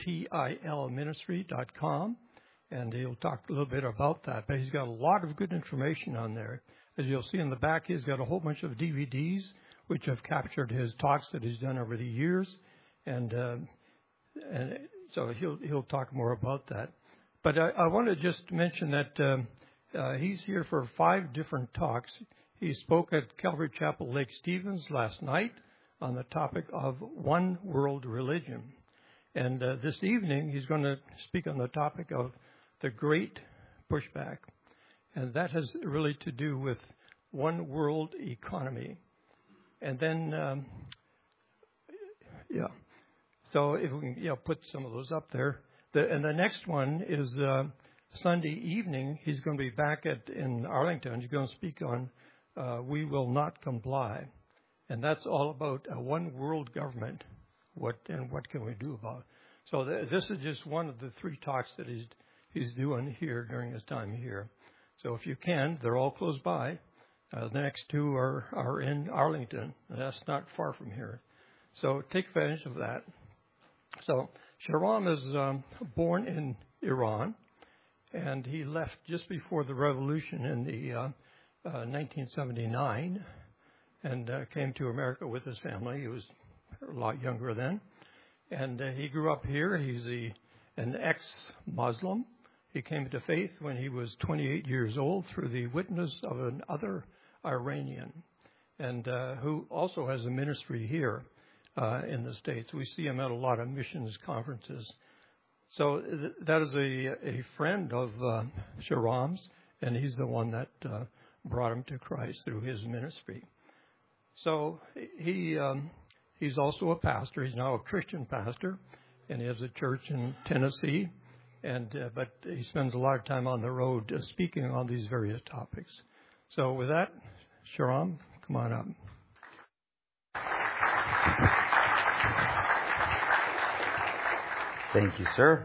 tilministry.com, and he'll talk a little bit about that. But he's got a lot of good information on there. As you'll see in the back, he's got a whole bunch of DVDs which have captured his talks that he's done over the years, and so he'll talk more about that. But I want to just mention that he's here for 5 different talks. He spoke at Calvary Chapel Lake Stevens last night on the topic of one world religion. And this evening, he's going to speak on the topic of the great pushback. And that has really to do with one world economy. And then, so if we can put some of those up there. And the next one is Sunday evening. He's going to be back in Arlington. He's going to speak on We Will Not Comply. And that's all about a one world government. What can we do about it? So this is just one of the 3 talks that he's doing here during his time here. So if you can, they're all close by. The next 2 are in Arlington. That's not far from here. So take advantage of that. So Shahram is born in Iran, and he left just before the revolution in the 1979, and came to America with his family. He was a lot younger then, and he grew up here. He's an ex-Muslim. He came to faith when he was 28 years old through the witness of another Iranian, and who also has a ministry here in the States. We see him at a lot of missions conferences. So that is a friend of Shahram's, and he's the one that brought him to Christ through his ministry. So he's also a pastor. He's now a Christian pastor, and he has a church in Tennessee. But he spends a lot of time on the road speaking on these various topics. So with that, Shahram, come on up. Thank you, sir.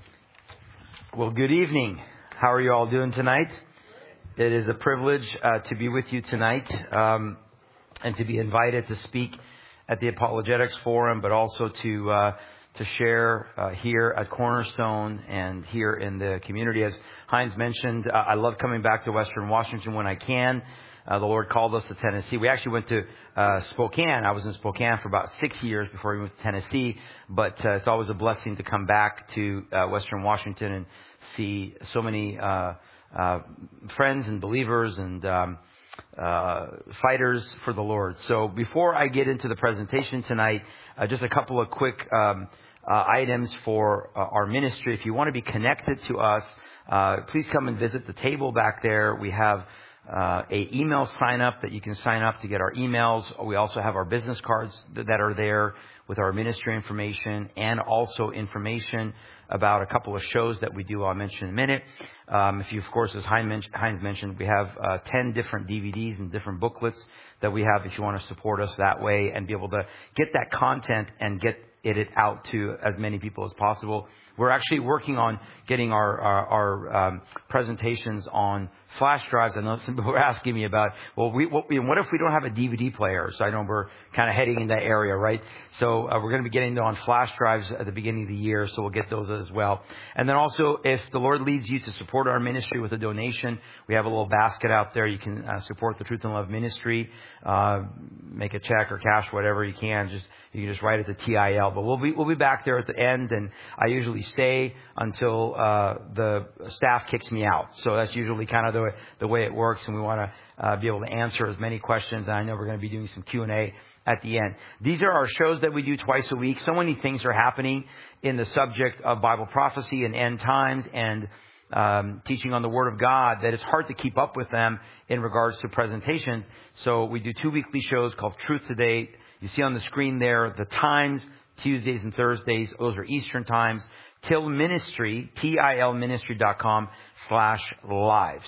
Well, good evening. How are you all doing tonight? It is a privilege to be with you tonight and to be invited to speak at the Apologetics Forum, but also to share here at Cornerstone and here in the community. As Heinz mentioned, I love coming back to Western Washington when I can. The Lord called us to Tennessee. We actually went to Spokane. I was in Spokane for about 6 years before we moved to Tennessee. But it's always a blessing to come back to Western Washington and see so many friends and believers and fighters for the Lord. So before I get into the presentation tonight, just a couple of quick items for our ministry. If you want to be connected to us, please come and visit the table back there. We have a email sign up that you can sign up to get our emails. We also have our business cards that are there with our ministry information and also information about a couple of shows that we do. I'll mention in a minute. If you, of course, as Heinz mentioned, we have 10 different DVDs and different booklets that we have if you want to support us that way and be able to get that content and get it out to as many people as possible. We're actually working on getting our presentations on flash drives. I know some people were asking me about, well, what if we don't have a DVD player? So I know we're kind of heading in that area, right? So we're going to be getting them on flash drives at the beginning of the year, so we'll get those as well. And then also, if the Lord leads you to support our ministry with a donation, we have a little basket out there. You can support the Truth and Love Ministry, make a check or cash, whatever you can. You can just write it to TIL. But we'll be back there at the end, and I usually stay until the staff kicks me out. So that's usually kind of the way it works, and we want to be able to answer as many questions. And I know we're going to be doing some Q&A at the end. These are our shows that we do twice a week. So many things are happening in the subject of Bible prophecy and end times and teaching on the Word of God that it's hard to keep up with them in regards to presentations. So we do 2 weekly shows called Truth Today. You see on the screen there the times, Tuesdays and Thursdays. Those are Eastern times. Till Ministry, tilministry.com/live.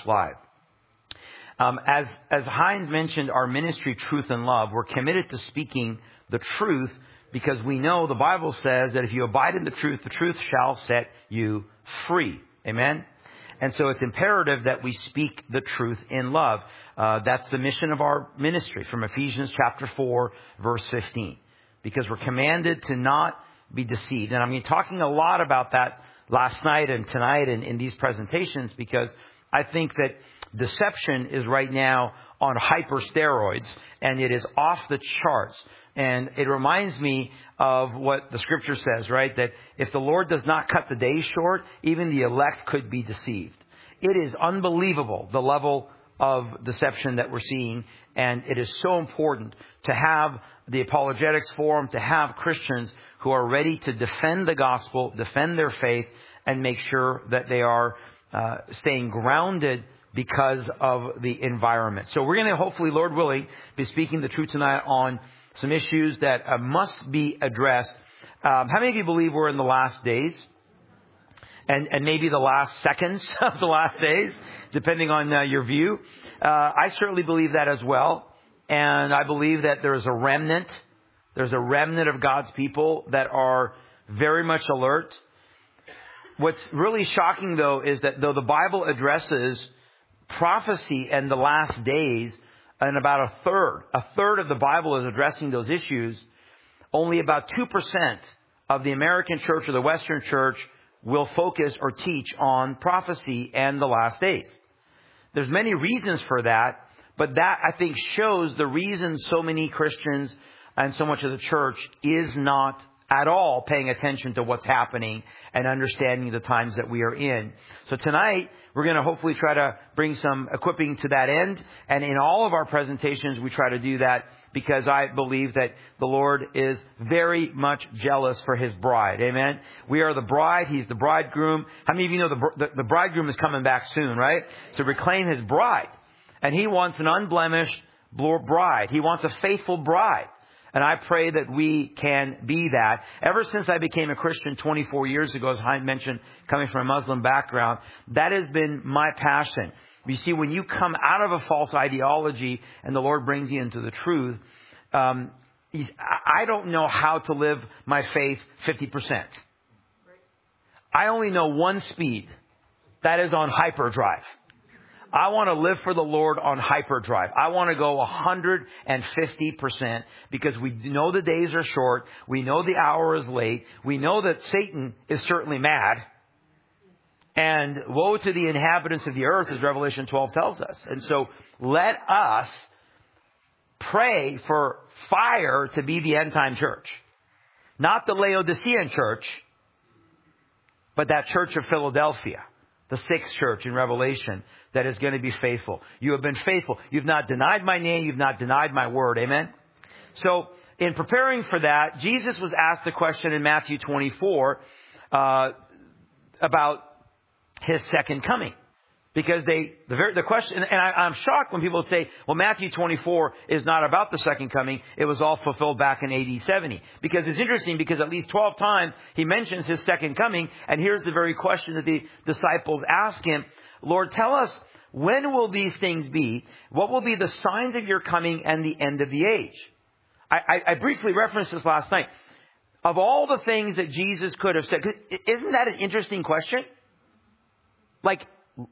As Heinz mentioned, our ministry, Truth and Love, we're committed to speaking the truth because we know the Bible says that if you abide in the truth shall set you free. Amen? And so it's imperative that we speak the truth in love. That's the mission of our ministry from Ephesians chapter 4, verse 15. Because we're commanded to not be deceived. And I'm going to be talking a lot about that last night and tonight and in these presentations, because I think that deception is right now on hyper steroids, and it is off the charts. And it reminds me of what the scripture says, right? That if the Lord does not cut the day short, even the elect could be deceived. It is unbelievable, the level of deception that we're seeing. And it is so important to have the Apologetics Forum, to have Christians who are ready to defend the gospel, defend their faith, and make sure that they are staying grounded because of the environment. So we're going to, hopefully, Lord willing, be speaking the truth tonight on some issues that must be addressed. How many of you believe we're in the last days? And maybe the last seconds of the last days, depending on your view. I certainly believe that as well. And I believe that there's a remnant. There's a remnant of God's people that are very much alert. What's really shocking, though, is that though the Bible addresses prophecy and the last days, and about a third of the Bible is addressing those issues, only about 2% of the American church or the Western church will focus or teach on prophecy and the last days. There's many reasons for that, but that, I think, shows the reason so many Christians and so much of the church is not at all paying attention to what's happening and understanding the times that we are in. So tonight, we're going to hopefully try to bring some equipping to that end. And in all of our presentations, we try to do that because I believe that the Lord is very much jealous for His bride. Amen. We are the bride. He's the bridegroom. How many of you know the bridegroom is coming back soon, right? To reclaim His bride. And He wants an unblemished bride. He wants a faithful bride. And I pray that we can be that. Ever since I became a Christian 24 years ago, as Hein mentioned, coming from a Muslim background, that has been my passion. You see, when you come out of a false ideology and the Lord brings you into the truth, I don't know how to live my faith 50%. I only know one speed. That is on hyperdrive. I want to live for the Lord on hyperdrive. I want to go 150% because we know the days are short. We know the hour is late. We know that Satan is certainly mad. And woe to the inhabitants of the earth, as Revelation 12 tells us. And so let us pray for fire to be the end time church. Not the Laodicean church, but that church of Philadelphia. The sixth church in Revelation that is going to be faithful. You have been faithful. You've not denied my name. You've not denied my word. Amen. So in preparing for that, Jesus was asked a question in Matthew 24 about His second coming. Because the question, and I'm shocked when people say, well, Matthew 24 is not about the second coming. It was all fulfilled back in AD 70. Because it's interesting because at least 12 times He mentions His second coming. And here's the very question that the disciples ask Him. Lord, tell us, when will these things be? What will be the signs of your coming and the end of the age? I briefly referenced this last night. Of all the things that Jesus could have said, isn't that an interesting question? Like,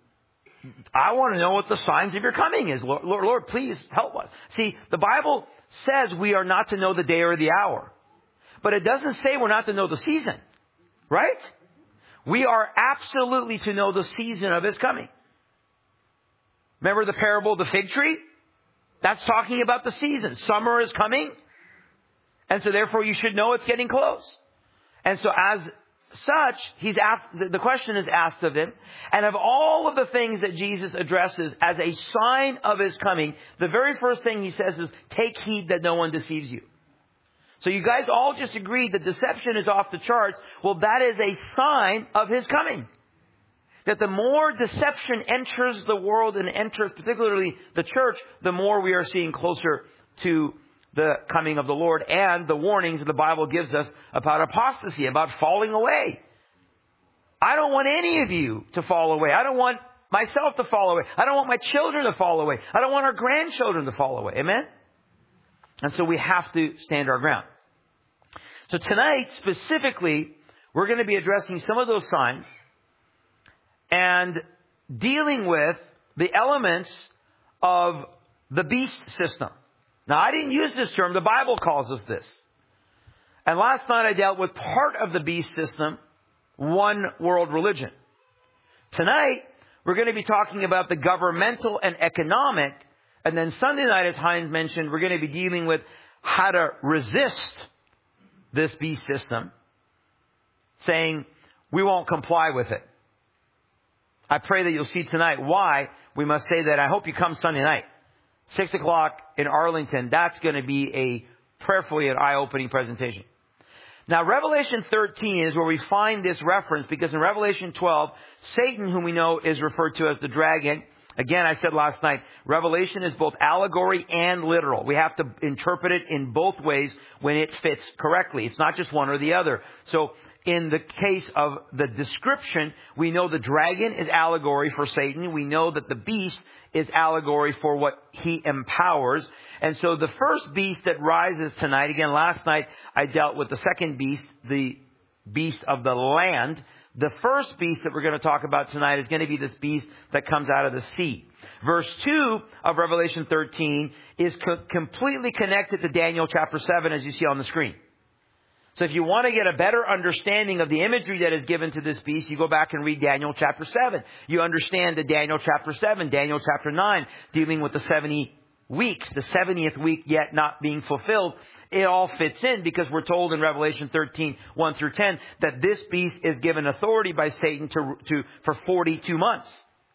I want to know what the signs of your coming is. Lord, please help us. See, the Bible says we are not to know the day or the hour. But it doesn't say we're not to know the season. Right? We are absolutely to know the season of His coming. Remember the parable of the fig tree? That's talking about the season. Summer is coming. And so therefore you should know it's getting close. And so as such, He's asked, the question is asked of Him. And of all of the things that Jesus addresses as a sign of His coming, the very first thing He says is, take heed that no one deceives you. So you guys all just agreed that deception is off the charts. Well, that is a sign of His coming. That the more deception enters the world and enters particularly the church, the more we are seeing closer to the coming of the Lord and the warnings that the Bible gives us about apostasy, about falling away. I don't want any of you to fall away. I don't want myself to fall away. I don't want my children to fall away. I don't want our grandchildren to fall away. Amen? And so we have to stand our ground. So tonight, specifically, we're going to be addressing some of those signs and dealing with the elements of the beast system. Now, I didn't use this term. The Bible calls us this. And last night I dealt with part of the beast system, one world religion. Tonight, we're going to be talking about the governmental and economic. And then Sunday night, as Heinz mentioned, we're going to be dealing with how to resist this beast system, saying we won't comply with it. I pray that you'll see tonight why we must say that. I hope you come Sunday night. 6 o'clock in Arlington. That's going to be a prayerfully an eye-opening presentation. Now, Revelation 13 is where we find this reference, because in Revelation 12, Satan, whom we know is referred to as the dragon. Again, I said last night, Revelation is both allegory and literal. We have to interpret it in both ways when it fits correctly. It's not just one or the other. So, in the case of the description, we know the dragon is allegory for Satan. We know that the beast is allegory for what he empowers. And so the first beast that rises tonight, again, last night I dealt with the second beast, the beast of the land. The first beast that we're going to talk about tonight is going to be this beast that comes out of the sea. Verse 2 of Revelation 13 is completely connected to Daniel chapter 7, as you see on the screen. So if you want to get a better understanding of the imagery that is given to this beast, you go back and read Daniel chapter 7. You understand that Daniel chapter 7, Daniel chapter 9, dealing with the 70 weeks, the 70th week yet not being fulfilled. It all fits in because we're told in Revelation 13, 1 through 10, that this beast is given authority by Satan for 42 months.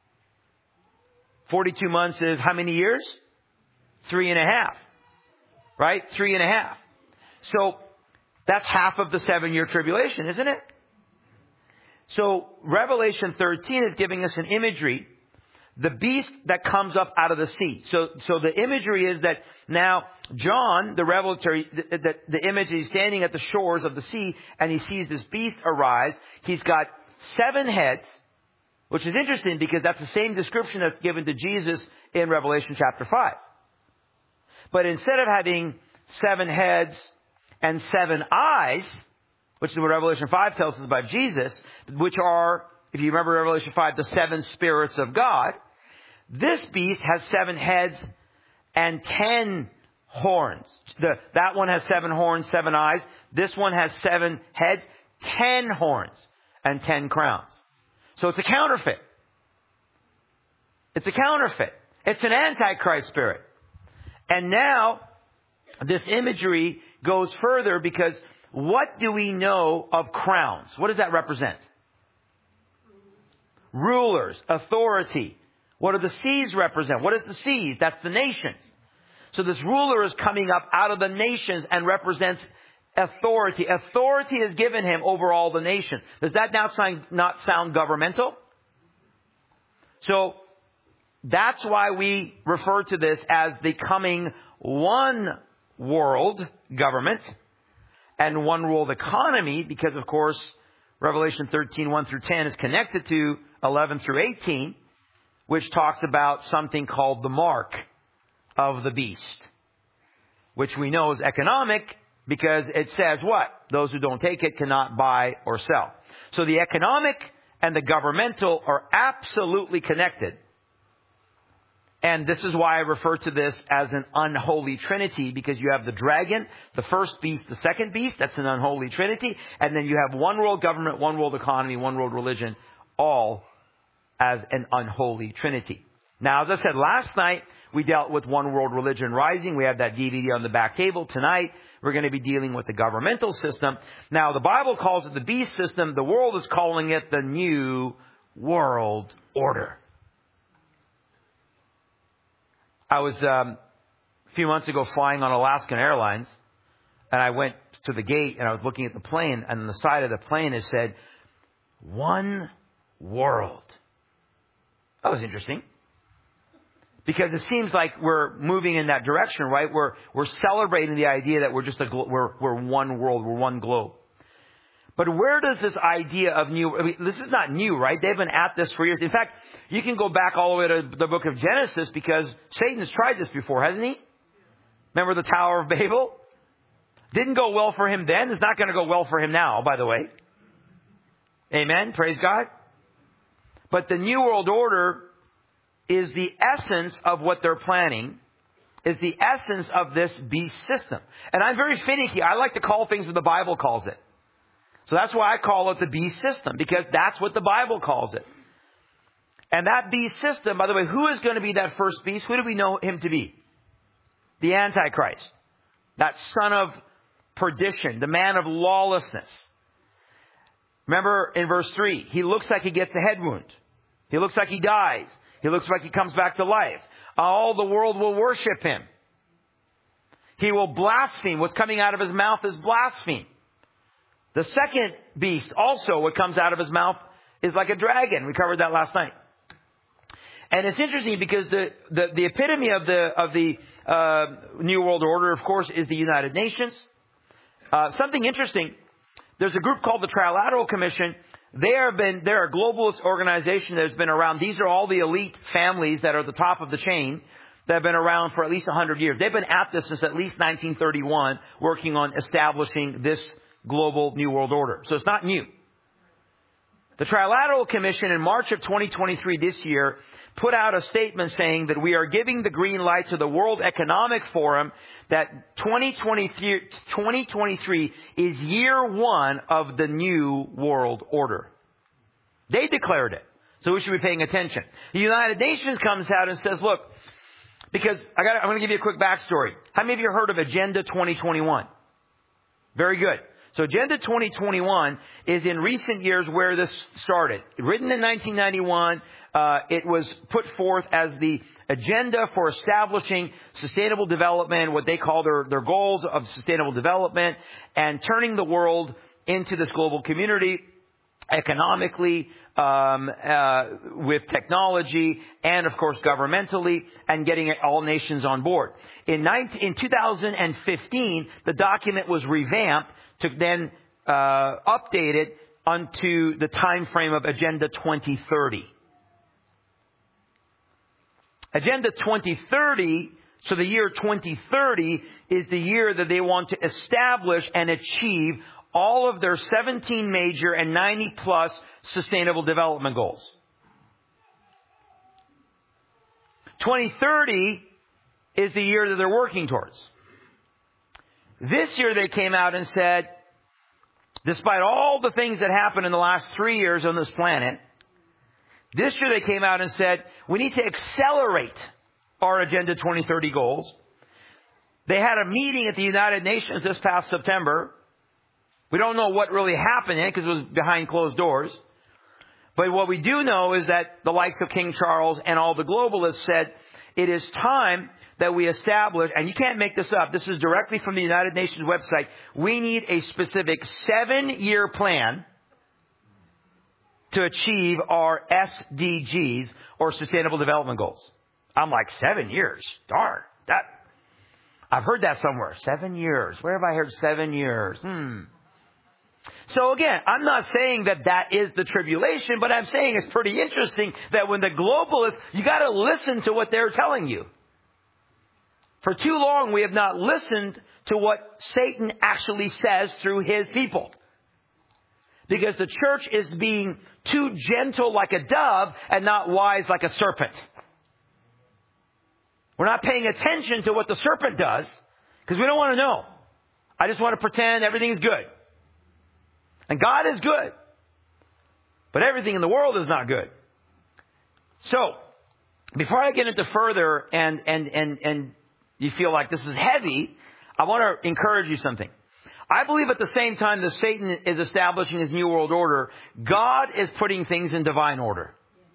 42 months is how many years? 3.5. Right? 3.5. So, that's half of the 7-year tribulation, isn't it? So Revelation 13 is giving us an imagery. The beast that comes up out of the sea. So the imagery is that now John, the revelatory, the image is standing at the shores of the sea and he sees this beast arise. He's got 7 heads, which is interesting because that's the same description that's given to Jesus in Revelation chapter 5. But instead of having 7 heads and 7 eyes, which is what Revelation 5 tells us about Jesus, which are, if you remember Revelation 5, the 7 spirits of God. This beast has 7 heads and 10 horns. That one has 7 horns, 7 eyes. This one has 7 heads, 10 horns, and 10 crowns. So it's a counterfeit. It's a counterfeit. It's an antichrist spirit. And now, this imagery goes further because what do we know of crowns? What does that represent? Rulers, authority. What do the seas represent? What is the seas? That's the nations. So this ruler is coming up out of the nations and represents authority. Authority is given him over all the nations. Does that now not sound governmental? So that's why we refer to this as the coming one world government and one world economy, because of course Revelation 13, 1 through 10 is connected to 11 through 18, which talks about something called the mark of the beast, which we know is economic because it says what? Those who don't take it cannot buy or sell. So the economic and the governmental are absolutely connected. And this is why I refer to this as an unholy trinity, because you have the dragon, the first beast, the second beast. That's an unholy trinity. And then you have one world government, one world economy, one world religion, all as an unholy trinity. Now, as I said last night, we dealt with one world religion rising. We have that DVD on the back table. Tonight, we're going to be dealing with the governmental system. Now, the Bible calls it the beast system. The world is calling it the New World Order. I was a few months ago flying on Alaskan Airlines, and I went to the gate and I was looking at the plane, and on the side of the plane it said, "One World." That was interesting, because it seems like we're moving in that direction, right? We're celebrating the idea that we're just we're one world, we're one globe. But where does this idea of new... I mean, this is not new, right? They've been at this for years. In fact, you can go back all the way to the book of Genesis, because Satan has tried this before, hasn't he? Remember the Tower of Babel? Didn't go well for him then. It's not going to go well for him now, by the way. Amen? Praise God. But the New World Order is the essence of what they're planning. is the essence of this beast system. And I'm very finicky. I like to call things what the Bible calls it. So that's why I call it the beast system, because that's what the Bible calls it. And that beast system, by the way, who is going to be that first beast? Who do we know him to be? The Antichrist. That son of perdition, the man of lawlessness. Remember in verse 3, he looks like he gets a head wound. He looks like he dies. He looks like he comes back to life. All the world will worship him. He will blaspheme. What's coming out of his mouth is blaspheme. The second beast, also what comes out of his mouth is like a dragon. We covered that last night. And it's interesting because the epitome of the New World Order, of course, is the United Nations. Something interesting. There's a group called the Trilateral Commission. They're a globalist organization that has been around. These are all the elite families that are at the top of the chain that have been around for at least 100 years. They've been at this since at least 1931, working on establishing this global New World Order. So it's not new. The Trilateral Commission in March of 2023 this year put out a statement saying that we are giving the green light to the World Economic Forum that 2023 is year one of the New World Order. They declared it. So we should be paying attention. The United Nations comes out and says, look, because I'm going to give you a quick backstory. How many of you heard of Agenda 2021? Very good. So Agenda 2021 is in recent years where this started. Written in 1991, it was put forth as the agenda for establishing sustainable development, what they call their goals of sustainable development, and turning the world into this global community economically, with technology, and of course governmentally, and getting all nations on board. In 2015, the document was revamped to then update it onto the time frame of Agenda 2030. Agenda 2030, so the year 2030 is the year that they want to establish and achieve all of their 17 major and 90 plus sustainable development goals. 2030 is the year that they're working towards. This year they came out and said, despite all the things that happened in the last 3 years on this planet, this year they came out and said, we need to accelerate our Agenda 2030 goals. They had a meeting at the United Nations this past September. We don't know what really happened in it because it was behind closed doors. But what we do know is that the likes of King Charles and all the globalists said, it is time that we establish, and you can't make this up, this is directly from the United Nations website, we need a specific 7-year plan to achieve our SDGs, or Sustainable Development Goals. I'm like, 7 years? Darn. I've heard that somewhere. 7 years. Where have I heard 7 years? So again, I'm not saying that is the tribulation, but I'm saying it's pretty interesting that when the globalists, you got to listen to what they're telling you. For too long, we have not listened to what Satan actually says through his people. Because the church is being too gentle like a dove and not wise like a serpent. We're not paying attention to what the serpent does because we don't want to know. I just want to pretend everything's good. And God is good. But everything in the world is not good. So, before I get into further and you feel like this is heavy, I want to encourage you something. I believe at the same time that Satan is establishing his New World Order, God is putting things in divine order.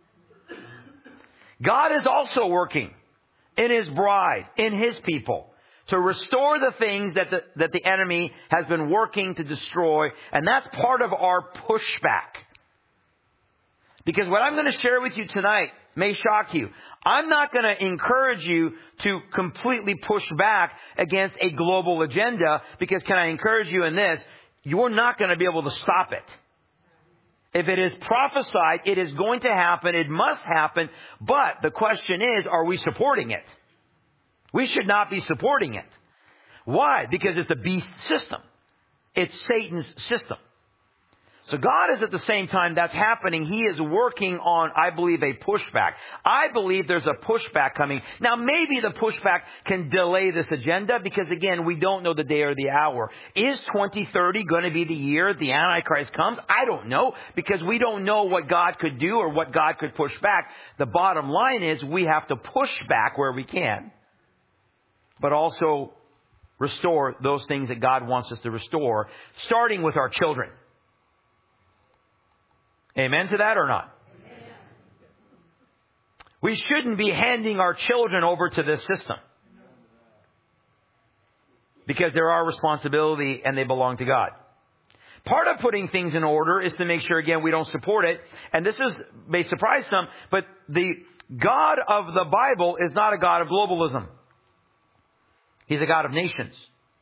God is also working in his bride, in his people, to restore the things that the enemy has been working to destroy. And that's part of our pushback. Because what I'm going to share with you tonight may shock you. I'm not going to encourage you to completely push back against a global agenda, because can I encourage you in this? You're not going to be able to stop it. If it is prophesied, it is going to happen. It must happen. But the question is, are we supporting it? We should not be supporting it. Why? Because it's a beast system. It's Satan's system. So God is at the same time that's happening. He is working on, I believe, a pushback. I believe there's a pushback coming. Now, maybe the pushback can delay this agenda because, again, we don't know the day or the hour. Is 2030 going to be the year the Antichrist comes? I don't know, because we don't know what God could do or what God could push back. The bottom line is we have to push back where we can, but also restore those things that God wants us to restore, starting with our children. Amen to that or not? Amen. We shouldn't be handing our children over to this system, because they're our responsibility and they belong to God. Part of putting things in order is to make sure, again, we don't support it. And this may surprise some, but the God of the Bible is not a God of globalism. He's a God of nations.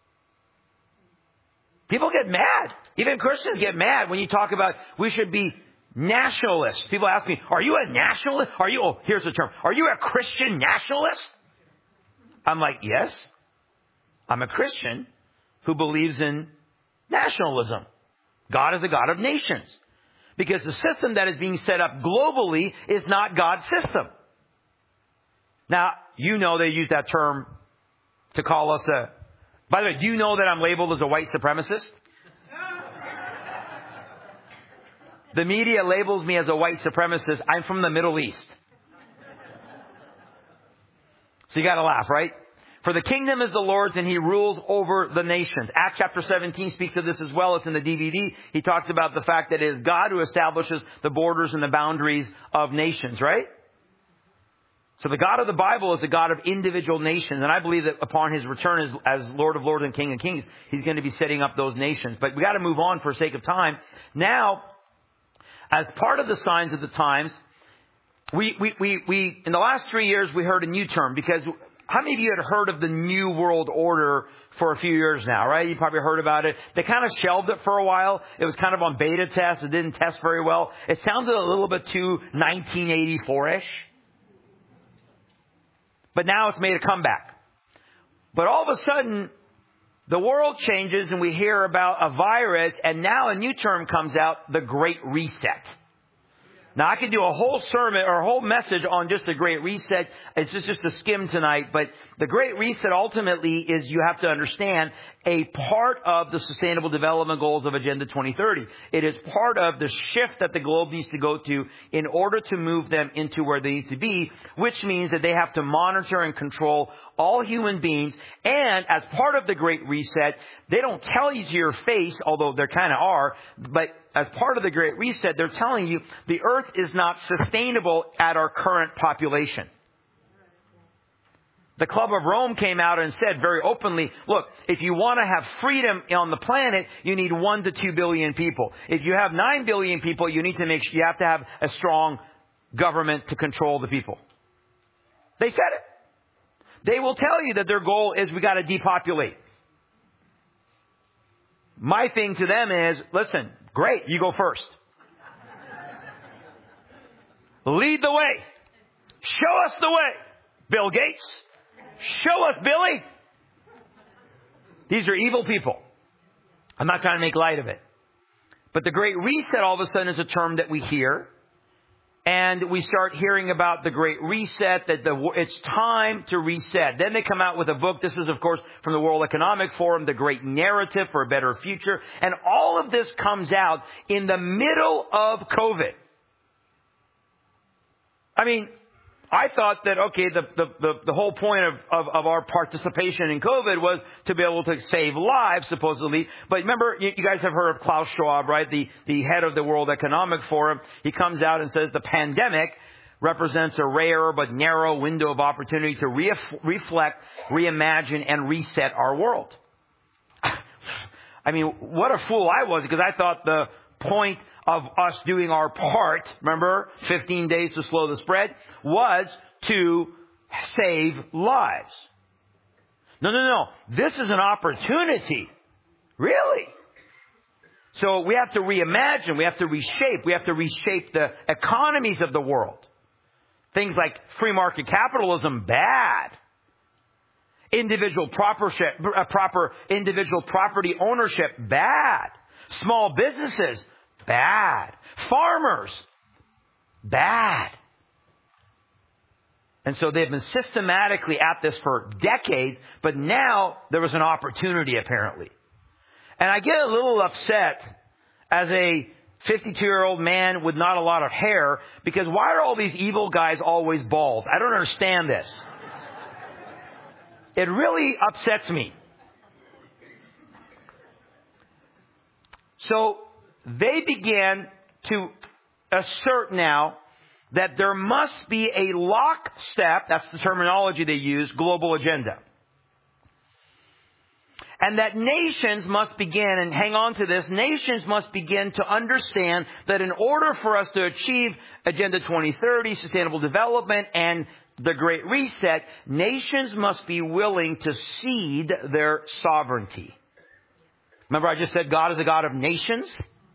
People get mad. Even Christians get mad when you talk about we should be nationalists. People ask me, are you a nationalist? Here's the term. Are you a Christian nationalist? I'm like, yes. I'm a Christian who believes in nationalism. God is a God of nations. Because the system that is being set up globally is not God's system. Now, you know they use that term to call us by the way, do you know that I'm labeled as a white supremacist? The media labels me as a white supremacist. I'm from the Middle East. So you got to laugh, right? For the kingdom is the Lord's and He rules over the nations. Acts chapter 17 speaks of this as well. It's in the DVD. He talks about the fact that it is God who establishes the borders and the boundaries of nations, right? So the God of the Bible is a God of individual nations. And I believe that upon His return as Lord of Lords and King of Kings, He's going to be setting up those nations. But we got to move on for sake of time. Now, as part of the signs of the times, we in the last 3 years, we heard a new term, because how many of you had heard of the New World Order for a few years now, right? You probably heard about it. They kind of shelved it for a while. It was kind of on beta test. It didn't test very well. It sounded a little bit too 1984-ish. But now it's made a comeback. But all of a sudden, the world changes and we hear about a virus, and now a new term comes out, the Great Reset. Now, I could do a whole sermon or a whole message on just the Great Reset. It's just a skim tonight. But the Great Reset ultimately is, you have to understand, a part of the Sustainable Development Goals of Agenda 2030. It is part of the shift that the globe needs to go to in order to move them into where they need to be, which means that they have to monitor and control all human beings. And as part of the Great Reset, they don't tell you to your face, although they kind of are, but as part of the Great Reset, they're telling you the earth is not sustainable at our current population. The Club of Rome came out and said very openly, look, if you want to have freedom on the planet, you need 1 to 2 billion people. If you have 9 billion people, you have to have a strong government to control the people. They said it. They will tell you that their goal is we got to depopulate. My thing to them is, listen, great, you go first. Lead the way. Show us the way, Bill Gates. Show us, Billy. These are evil people. I'm not trying to make light of it. But the Great Reset all of a sudden is a term that we hear. And we start hearing about the Great Reset, that it's time to reset. Then they come out with a book. This is, of course, from the World Economic Forum, The Great Narrative for a Better Future. And all of this comes out in the middle of COVID. I mean, I thought that, okay, the whole point of our participation in COVID was to be able to save lives, supposedly. But remember, you guys have heard of Klaus Schwab, right? The head of the World Economic Forum. He comes out and says the pandemic represents a rare but narrow window of opportunity to reflect, reimagine, and reset our world. I mean, what a fool I was, because I thought the point of us doing our part, remember, 15 days to slow the spread, was to save lives. No. This is an opportunity. Really? So we have to reimagine. We have to reshape. We have to reshape the economies of the world. Things like free market capitalism, bad. Proper individual property ownership, bad. Small businesses, Bad. Farmers. Bad. And so they've been systematically at this for decades, but now there was an opportunity apparently. And I get a little upset as a 52-year-old man with not a lot of hair, because why are all these evil guys always bald? I don't understand this. It really upsets me. So they began to assert now that there must be a lockstep, that's the terminology they use, global agenda. And that nations must begin, and hang on to this, nations must begin to understand that in order for us to achieve Agenda 2030, Sustainable Development, and the Great Reset, nations must be willing to cede their sovereignty. Remember I just said God is a God of nations?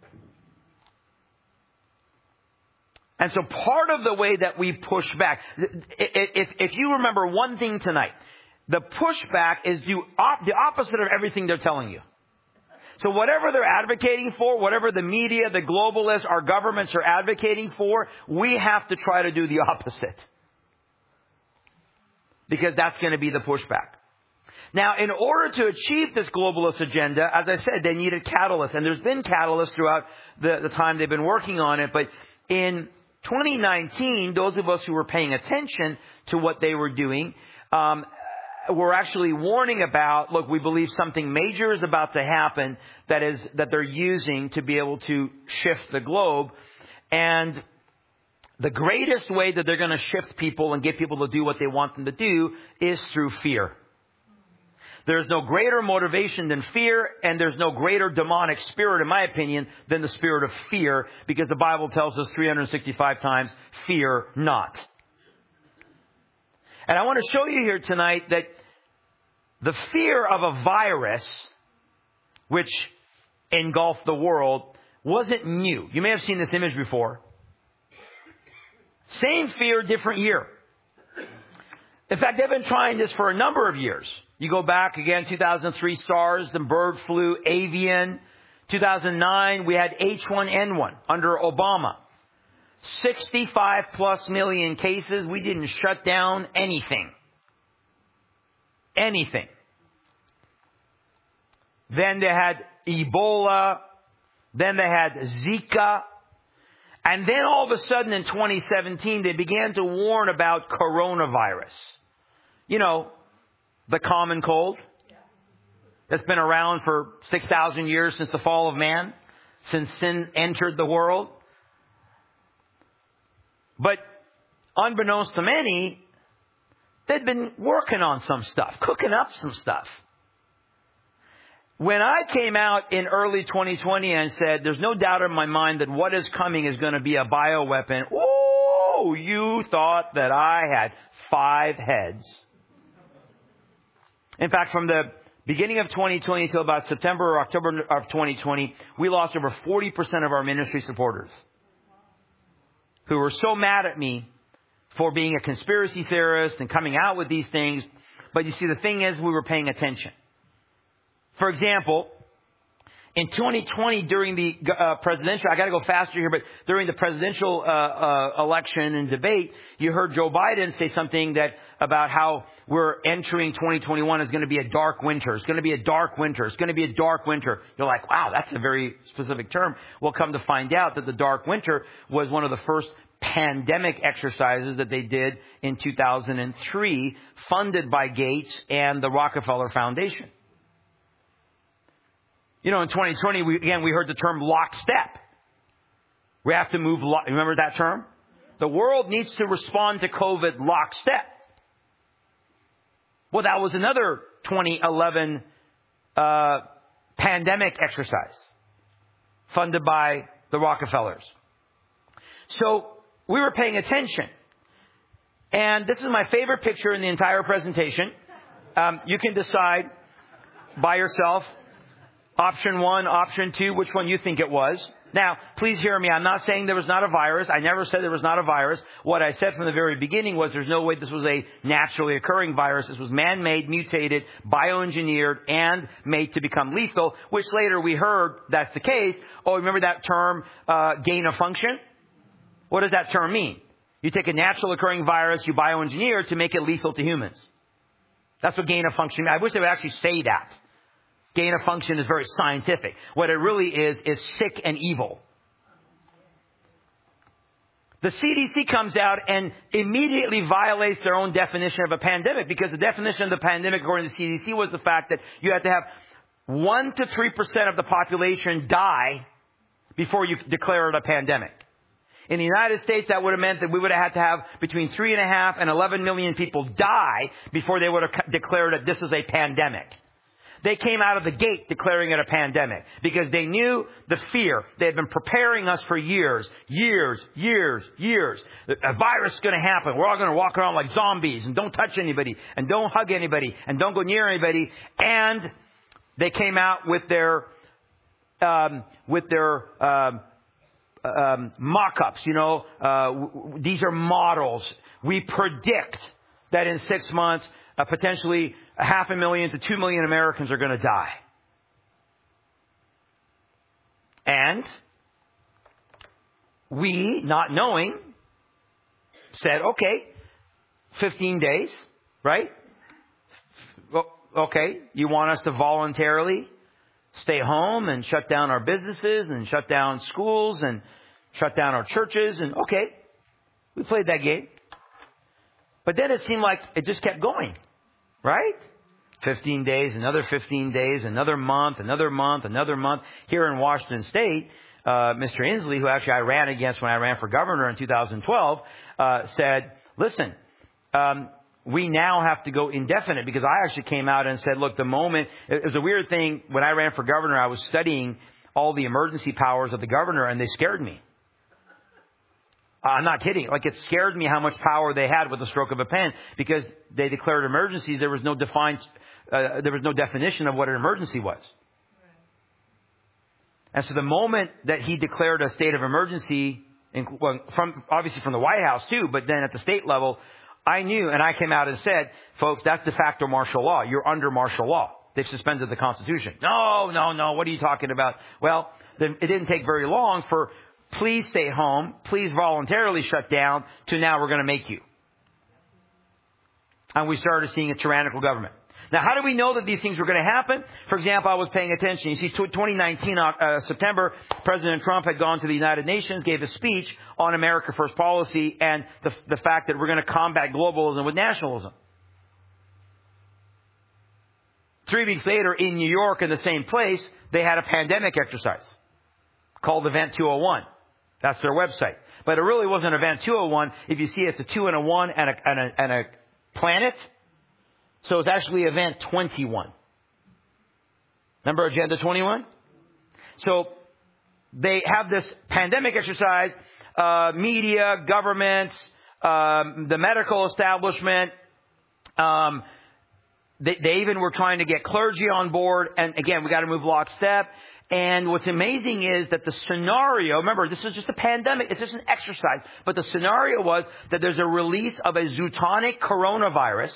And so part of the way that we push back, if you remember one thing tonight, the pushback is the opposite of everything they're telling you. So whatever they're advocating for, whatever the media, the globalists, our governments are advocating for, we have to try to do the opposite. Because that's going to be the pushback. Now, in order to achieve this globalist agenda, as I said, they needed catalysts. And there's been catalysts throughout the time they've been working on it. But in 2019, those of us who were paying attention to what they were doing, were actually warning about, look, we believe something major is about to happen that they're using to be able to shift the globe. And the greatest way that they're going to shift people and get people to do what they want them to do is through fear. There's no greater motivation than fear, and there's no greater demonic spirit, in my opinion, than the spirit of fear, because the Bible tells us 365 times, fear not. And I want to show you here tonight that the fear of a virus, which engulfed the world, wasn't new. You may have seen this image before. Same fear, different year. In fact, they've been trying this for a number of years. You go back again, 2003 SARS, then bird flu, avian. 2009, we had H1N1 under Obama. 65 plus million cases. We didn't shut down anything. Anything. Then they had Ebola. Then they had Zika. And then all of a sudden in 2017, they began to warn about coronavirus. You know, the common cold that's been around for 6,000 years since the fall of man, since sin entered the world. But unbeknownst to many, they'd been working on some stuff, cooking up some stuff. When I came out in early 2020 and said, there's no doubt in my mind that what is coming is going to be a bioweapon. Ooh, you thought that I had 5 heads. In fact, from the beginning of 2020 till about September or October of 2020, we lost over 40% of our ministry supporters who were so mad at me for being a conspiracy theorist and coming out with these things. But you see, the thing is, we were paying attention. For example, in 2020, during the presidential, I got to go faster here, but during the presidential election and debate, you heard Joe Biden say something about how we're entering 2021 is going to be a dark winter. It's going to be a dark winter. It's going to be a dark winter. You're like, wow, that's a very specific term. We'll come to find out that the dark winter was one of the first pandemic exercises that they did in 2003, funded by Gates and the Rockefeller Foundation. You know, in 2020, we heard the term lockstep. We have to move, remember that term? The world needs to respond to COVID lockstep. Well, that was another 2011 pandemic exercise funded by the Rockefellers. So we were paying attention. And this is my favorite picture in the entire presentation. You can decide by yourself. Option 1, option 2, which one you think it was. Now, please hear me. I'm not saying there was not a virus. I never said there was not a virus. What I said from the very beginning was there's no way this was a naturally occurring virus. This was man-made, mutated, bioengineered, and made to become lethal, which later we heard that's the case. Oh, remember that term, gain of function? What does that term mean? You take a natural occurring virus, you bioengineer it to make it lethal to humans. That's what gain of function means. I wish they would actually say that. Gain of function is very scientific. What it really is sick and evil. The CDC comes out and immediately violates their own definition of a pandemic, because the definition of the pandemic, according to the CDC, was the fact that you had to have 1 to 3% of the population die before you declare it a pandemic. In the United States, that would have meant that we would have had to have between 3.5 and 11 million people die before they would have declared that this is a pandemic. They came out of the gate declaring it a pandemic because they knew the fear. They had been preparing us for years. A virus is going to happen. We're all going to walk around like zombies and don't touch anybody and don't hug anybody and don't go near anybody. And they came out with their mock-ups. These are models. We predict that in 6 months, potentially 500,000 to 2 million Americans are going to die. And we, not knowing, said, okay, 15 days, right? Okay, you want us to voluntarily stay home and shut down our businesses and shut down schools and shut down our churches. And okay, we played that game. But then it seemed like it just kept going. Right? 15 days, another 15 days, another month. Here in Washington State, Mr. Inslee, who actually I ran against when I ran for governor in 2012, said, listen, we now have to go indefinite, because I actually came out and said, look, it was a weird thing. When I ran for governor, I was studying all the emergency powers of the governor, and they scared me. I'm not kidding. Like, it scared me how much power they had with the stroke of a pen, because they declared emergencies. There was no definition of what an emergency was. And so the moment that he declared a state of emergency, obviously from the White House too, but then at the state level, I knew, and I came out and said, folks, that's de facto martial law. You're under martial law. They've suspended the Constitution. No. What are you talking about? Well, then it didn't take very long for please stay home, please voluntarily shut down, to now we're going to make you. And we started seeing a tyrannical government. Now, how do we know that these things were going to happen? For example, I was paying attention. You see, 2019, September, President Trump had gone to the United Nations, gave a speech on America First policy and the fact that we're going to combat globalism with nationalism. 3 weeks later, in New York, in the same place, they had a pandemic exercise called Event 201. That's their website. But it really wasn't Event 201. If you see, it's a 2 and a 1 and a planet. So it's actually Event 21. Remember Agenda 21? So they have this pandemic exercise, media, governments, the medical establishment. They even were trying to get clergy on board. And again, we got to move lockstep. And what's amazing is that the scenario, remember, this is just a pandemic. It's just an exercise. But the scenario was that there's a release of a zootonic coronavirus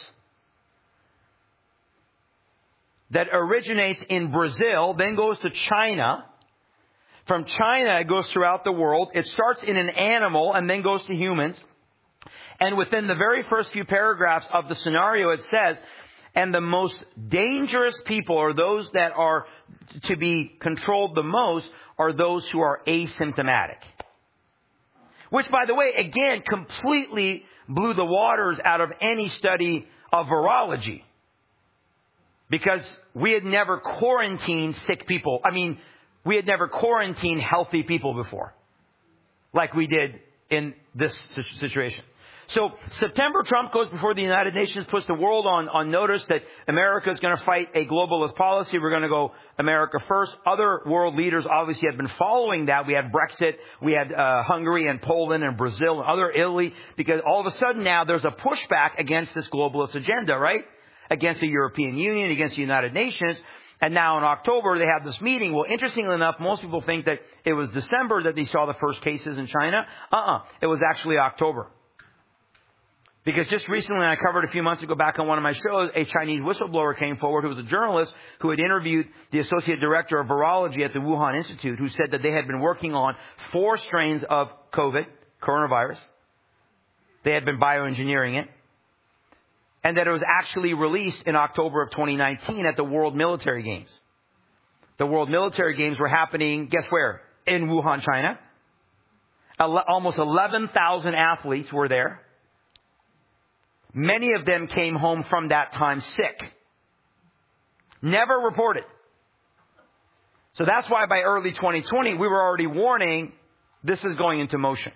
that originates in Brazil, then goes to China. From China, it goes throughout the world. It starts in an animal and then goes to humans. And within the very first few paragraphs of the scenario, it says, and the most dangerous people, or those that are to be controlled the most, are those who are asymptomatic. Which, by the way, again, completely blew the waters out of any study of virology. Because we had never quarantined sick people. I mean, we had never quarantined healthy people before, like we did in this situation. So September, Trump goes before the United Nations, puts the world on notice that America is going to fight a globalist policy. We're going to go America first. Other world leaders obviously had been following that. We had Brexit. We had Hungary and Poland and Brazil and other Italy, because all of a sudden now there's a pushback against this globalist agenda, right? Against the European Union, against the United Nations. And now in October, they have this meeting. Well, interestingly enough, most people think that it was December that they saw the first cases in China. It was actually October. Because just recently, I covered a few months ago back on one of my shows, a Chinese whistleblower came forward who was a journalist who had interviewed the associate director of virology at the Wuhan Institute, who said that they had been working on 4 strains of coronavirus. They had been bioengineering it. And that it was actually released in October of 2019 at the World Military Games. The World Military Games were happening, guess where? In Wuhan, China. Almost 11,000 athletes were there. Many of them came home from that time sick. Never reported. So that's why by early 2020, we were already warning this is going into motion.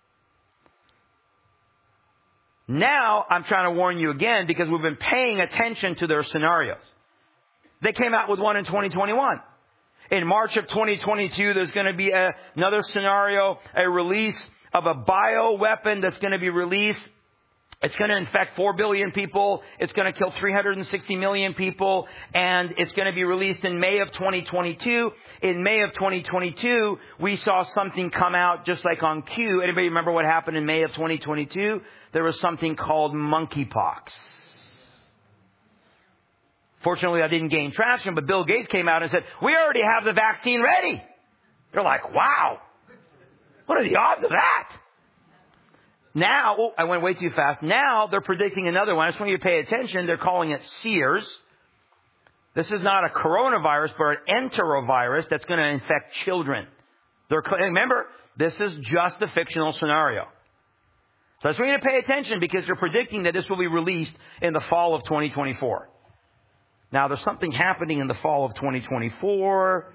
Now, I'm trying to warn you again because we've been paying attention to their scenarios. They came out with one in 2021. In March of 2022, there's going to be another scenario, a release of a bioweapon that's going to be released. It's going to infect 4 billion people. It's going to kill 360 million people. And it's going to be released in May of 2022. In May of 2022, we saw something come out just like on cue. Anybody remember what happened in May of 2022? There was something called monkeypox. Fortunately, that didn't gain traction, but Bill Gates came out and said, we already have the vaccine ready. You're like, wow. What are the odds of that? Now, I went way too fast. Now they're predicting another one. I just want you to pay attention. They're calling it SEERS. This is not a coronavirus, but an enterovirus that's going to infect children. Remember, this is just a fictional scenario. So I just want you to pay attention because they're predicting that this will be released in the fall of 2024. Now, there's something happening in the fall of 2024.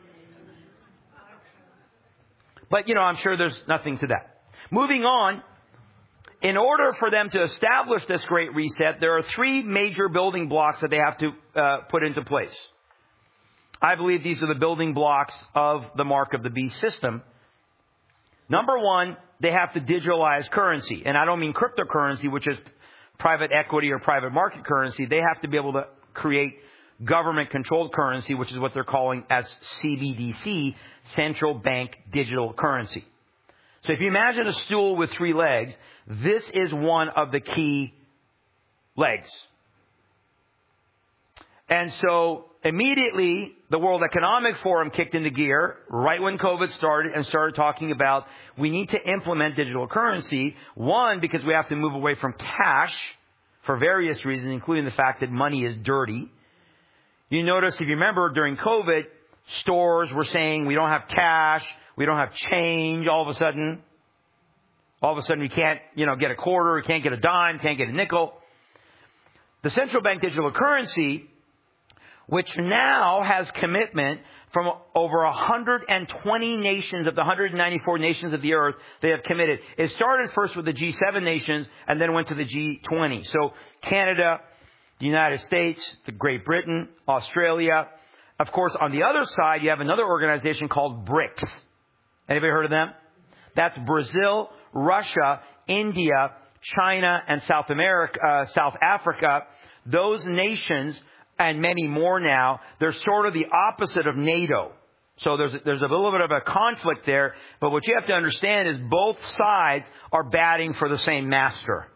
But, I'm sure there's nothing to that. Moving on. In order for them to establish this great reset, there are 3 major building blocks that they have to put into place. I believe these are the building blocks of the Mark of the Beast system. Number 1, they have to digitalize currency. And I don't mean cryptocurrency, which is private equity or private market currency. They have to be able to create government-controlled currency, which is what they're calling as CBDC, Central Bank Digital Currency. So if you imagine a stool with 3 legs, this is one of the key legs. And so immediately the World Economic Forum kicked into gear right when COVID started and started talking about we need to implement digital currency. 1, because we have to move away from cash for various reasons, including the fact that money is dirty. You notice, if you remember, during COVID, stores were saying we don't have cash, we don't have change. All of a sudden we can't, get a quarter, we can't get a dime, can't get a nickel. The central bank digital currency, which now has commitment from over 120 nations of the 194 nations of the earth, they have committed. It started first with the G7 nations and then went to the G20. So Canada, the United States, the Great Britain, Australia. Of course, on the other side, you have another organization called BRICS. Anybody heard of them? That's Brazil, Russia, India, China, and South Africa. Those nations, and many more now, they're sort of the opposite of NATO. So there's a little bit of a conflict there. But what you have to understand is both sides are batting for the same master.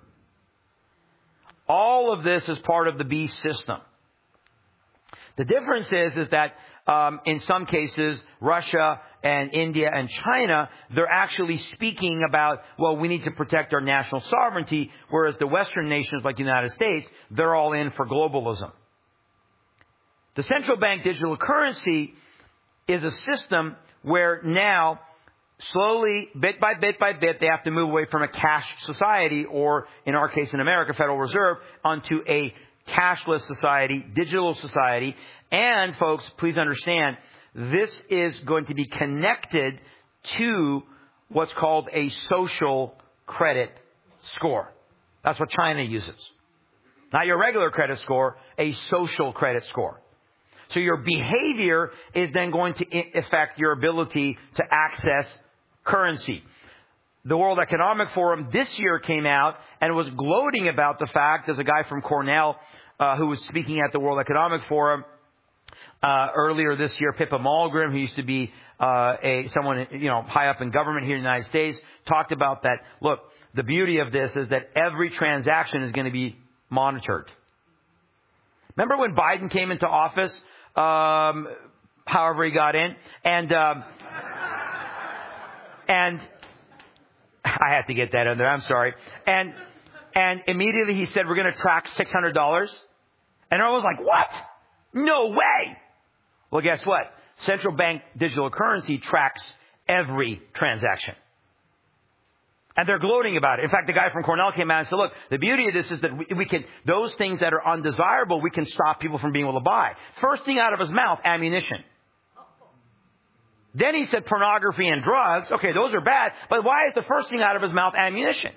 All of this is part of the beast system. The difference is that in some cases, Russia and India and China, they're actually speaking about, well, we need to protect our national sovereignty, whereas the Western nations like the United States, they're all in for globalism. The central bank digital currency is a system where now, slowly, bit by bit by bit, they have to move away from a cash society, or in our case in America, Federal Reserve, onto a cashless society, digital society. And folks, please understand, this is going to be connected to what's called a social credit score. That's what China uses. Not your regular credit score, a social credit score. So your behavior is then going to affect your ability to access currency. The World Economic Forum this year came out and was gloating about the fact, there's a guy from Cornell who was speaking at the World Economic Forum, earlier this year, Pippa Malmgren, who used to be someone high up in government here in the United States, talked about that. Look, the beauty of this is that every transaction is going to be monitored. Remember when Biden came into office, however he got in, and I had to get that in there. I'm sorry. And immediately he said, we're going to track $600. And I was like, what? No way. Well, guess what? Central bank digital currency tracks every transaction. And they're gloating about it. In fact, the guy from Cornell came out and said, look, the beauty of this is that we can, those things that are undesirable, we can stop people from being able to buy. First thing out of his mouth, ammunition. Then he said pornography and drugs. Okay, those are bad. But why is the first thing out of his mouth ammunition?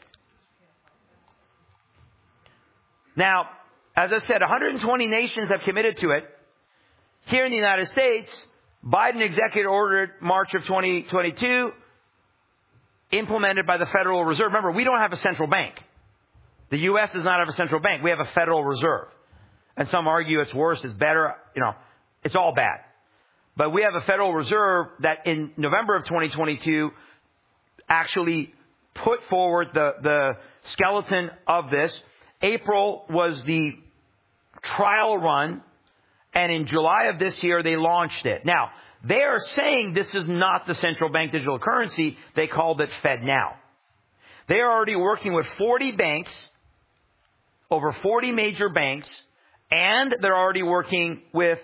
Now, as I said, 120 nations have committed to it. Here in the United States, Biden executive ordered March of 2022, implemented by the Federal Reserve. Remember, we don't have a central bank. The U.S. does not have a central bank. We have a Federal Reserve. And some argue it's worse, it's better. It's all bad. But we have a Federal Reserve that in November of 2022 actually put forward the skeleton of this. April was the trial run, and in July of this year they launched it. Now, they are saying this is not the central bank digital currency. They called it FedNow. They are already working with 40 banks, over 40 major banks, and they're already working with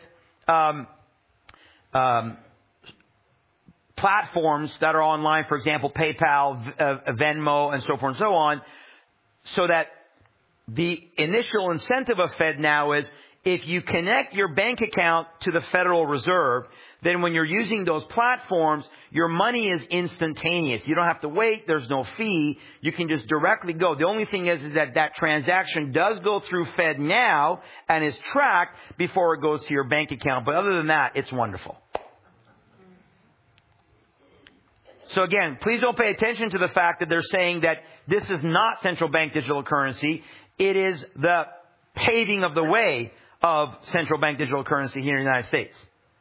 platforms that are online, for example, PayPal, Venmo, and so forth and so on, so that the initial incentive of FedNow is if you connect your bank account to the Federal Reserve, then when you're using those platforms, your money is instantaneous. You don't have to wait. There's no fee. You can just directly go. The only thing is that transaction does go through FedNow and is tracked before it goes to your bank account. But other than that, it's wonderful. So again, please don't pay attention to the fact that they're saying that this is not central bank digital currency. It is the paving of the way of central bank digital currency here in the United States.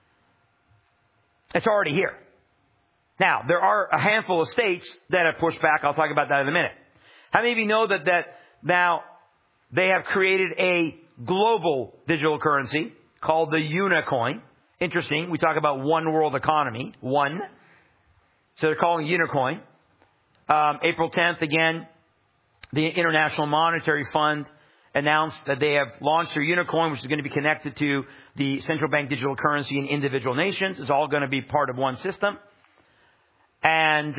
It's already here. Now, there are a handful of states that have pushed back. I'll talk about that in a minute. How many of you know that now they have created a global digital currency called the Unicoin? Interesting. We talk about one world economy. One. So they're calling it Unicoin. April 10th, again, the International Monetary Fund announced that they have launched their Unicoin, which is going to be connected to the central bank digital currency in individual nations. It's all going to be part of one system. And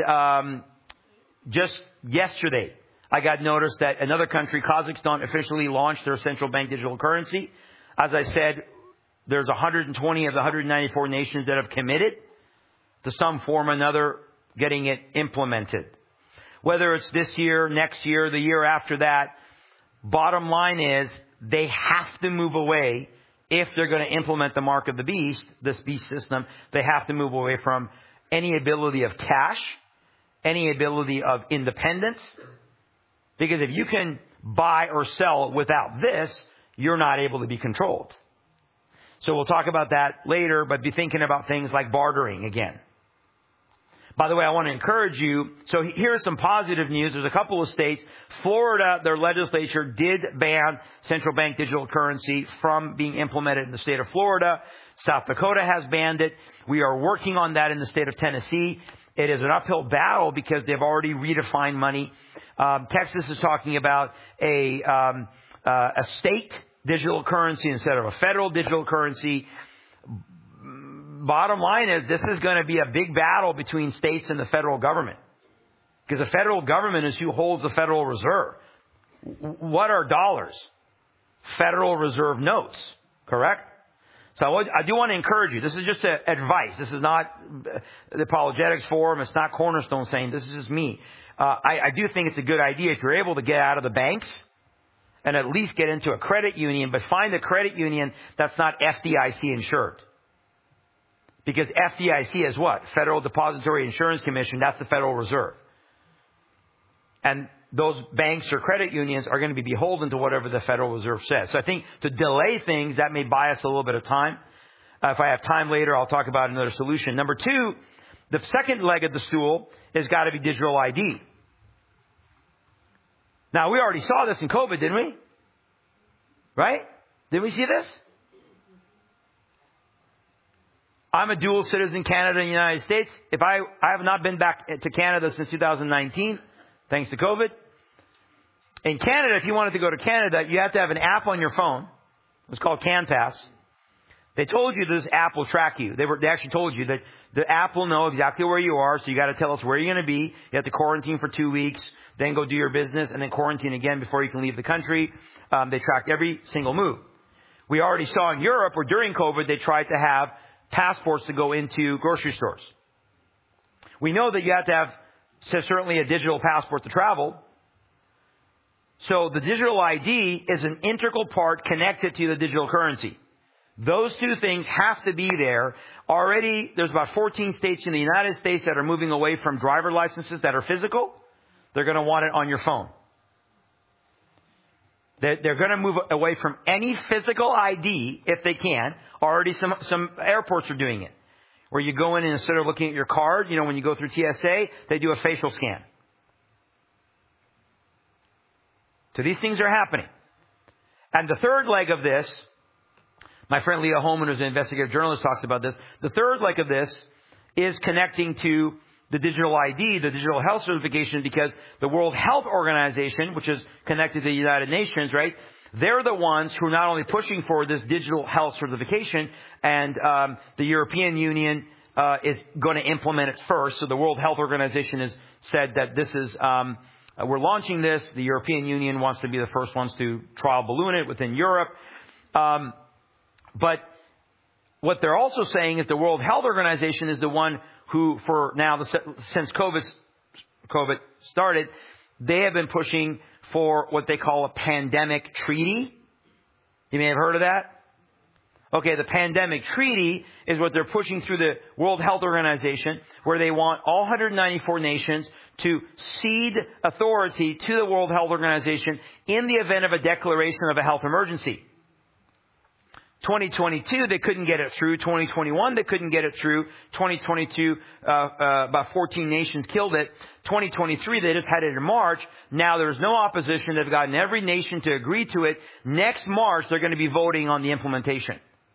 just yesterday, I got notice that another country, Kazakhstan, officially launched their central bank digital currency. As I said, there's 120 of the 194 nations that have committed to some form or another getting it implemented. Whether it's this year, next year, the year after that, bottom line is they have to move away. If they're going to implement the mark of the beast, this beast system, they have to move away from any ability of cash, any ability of independence. Because if you can buy or sell without this, you're not able to be controlled. So we'll talk about that later, but be thinking about things like bartering again. By the way, I want to encourage you. So here's some positive news. There's a couple of states. Florida, their legislature did ban central bank digital currency from being implemented in the state of Florida. South Dakota has banned it. We are working on that in the state of Tennessee. It is an uphill battle because they've already redefined money. Texas is talking about a state digital currency instead of a federal digital currency. Bottom line is this is going to be a big battle between states and the federal government. Because the federal government is who holds the Federal Reserve. What are dollars? Federal Reserve notes. Correct? So I do want to encourage you. This is just advice. This is not the Apologetics Forum. It's not Cornerstone saying this is just me. I do think it's a good idea if you're able to get out of the banks and at least get into a credit union, but find a credit union that's not FDIC insured. Because FDIC is what? Federal Depository Insurance Commission. That's the Federal Reserve. And those banks or credit unions are going to be beholden to whatever the Federal Reserve says. So I think to delay things, that may buy us a little bit of time. If I have time later, I'll talk about another solution. Number two, the second leg of the stool has got to be digital ID. Now, we already saw this in COVID, didn't we? Right? Did we see this? I'm a dual citizen, Canada and United States. I have not been back to Canada since 2019, thanks to COVID. In Canada, if you wanted to go to Canada, you have to have an app on your phone. It's called CanPass. They told you this app will track you. They actually told you that the app will know exactly where you are, so you got to tell us where you're going to be. You have to quarantine for 2 weeks, then go do your business, and then quarantine again before you can leave the country. They tracked every single move. We already saw in Europe where during COVID they tried to have passports to go into grocery stores. We know that you have to have certainly a digital passport to travel. So the digital ID is an integral part connected to the digital currency. Those two things have to be there. Already, there's about 14 states in the United States that are moving away from driver licenses that are physical. They're going to want it on your phone. They're going to move away from any physical ID if they can. Already some airports are doing it. Where you go in and instead of looking at your card, when you go through TSA, they do a facial scan. So these things are happening. And the third leg of this, my friend Leah Holman, who's an investigative journalist, talks about this. The third leg of this is connecting to the digital ID, the digital health certification, because the World Health Organization, which is connected to the United Nations, right? They're the ones who are not only pushing for this digital health certification, and the European Union is going to implement it first. So the World Health Organization has said that this is, we're launching this. The European Union wants to be the first ones to trial balloon it within Europe. But what they're also saying is the World Health Organization is the one who, for now, since COVID started, they have been pushing for what they call a pandemic treaty. You may have heard of that. Okay, the pandemic treaty is what they're pushing through the World Health Organization, where they want all 194 nations to cede authority to the World Health Organization in the event of a declaration of a health emergency. 2022, they couldn't get it through. 2021, they couldn't get it through. 2022, about 14 nations killed it. 2023, they just had it in March. Now there's no opposition. They've gotten every nation to agree to it. Next March, they're going to be voting on the implementation.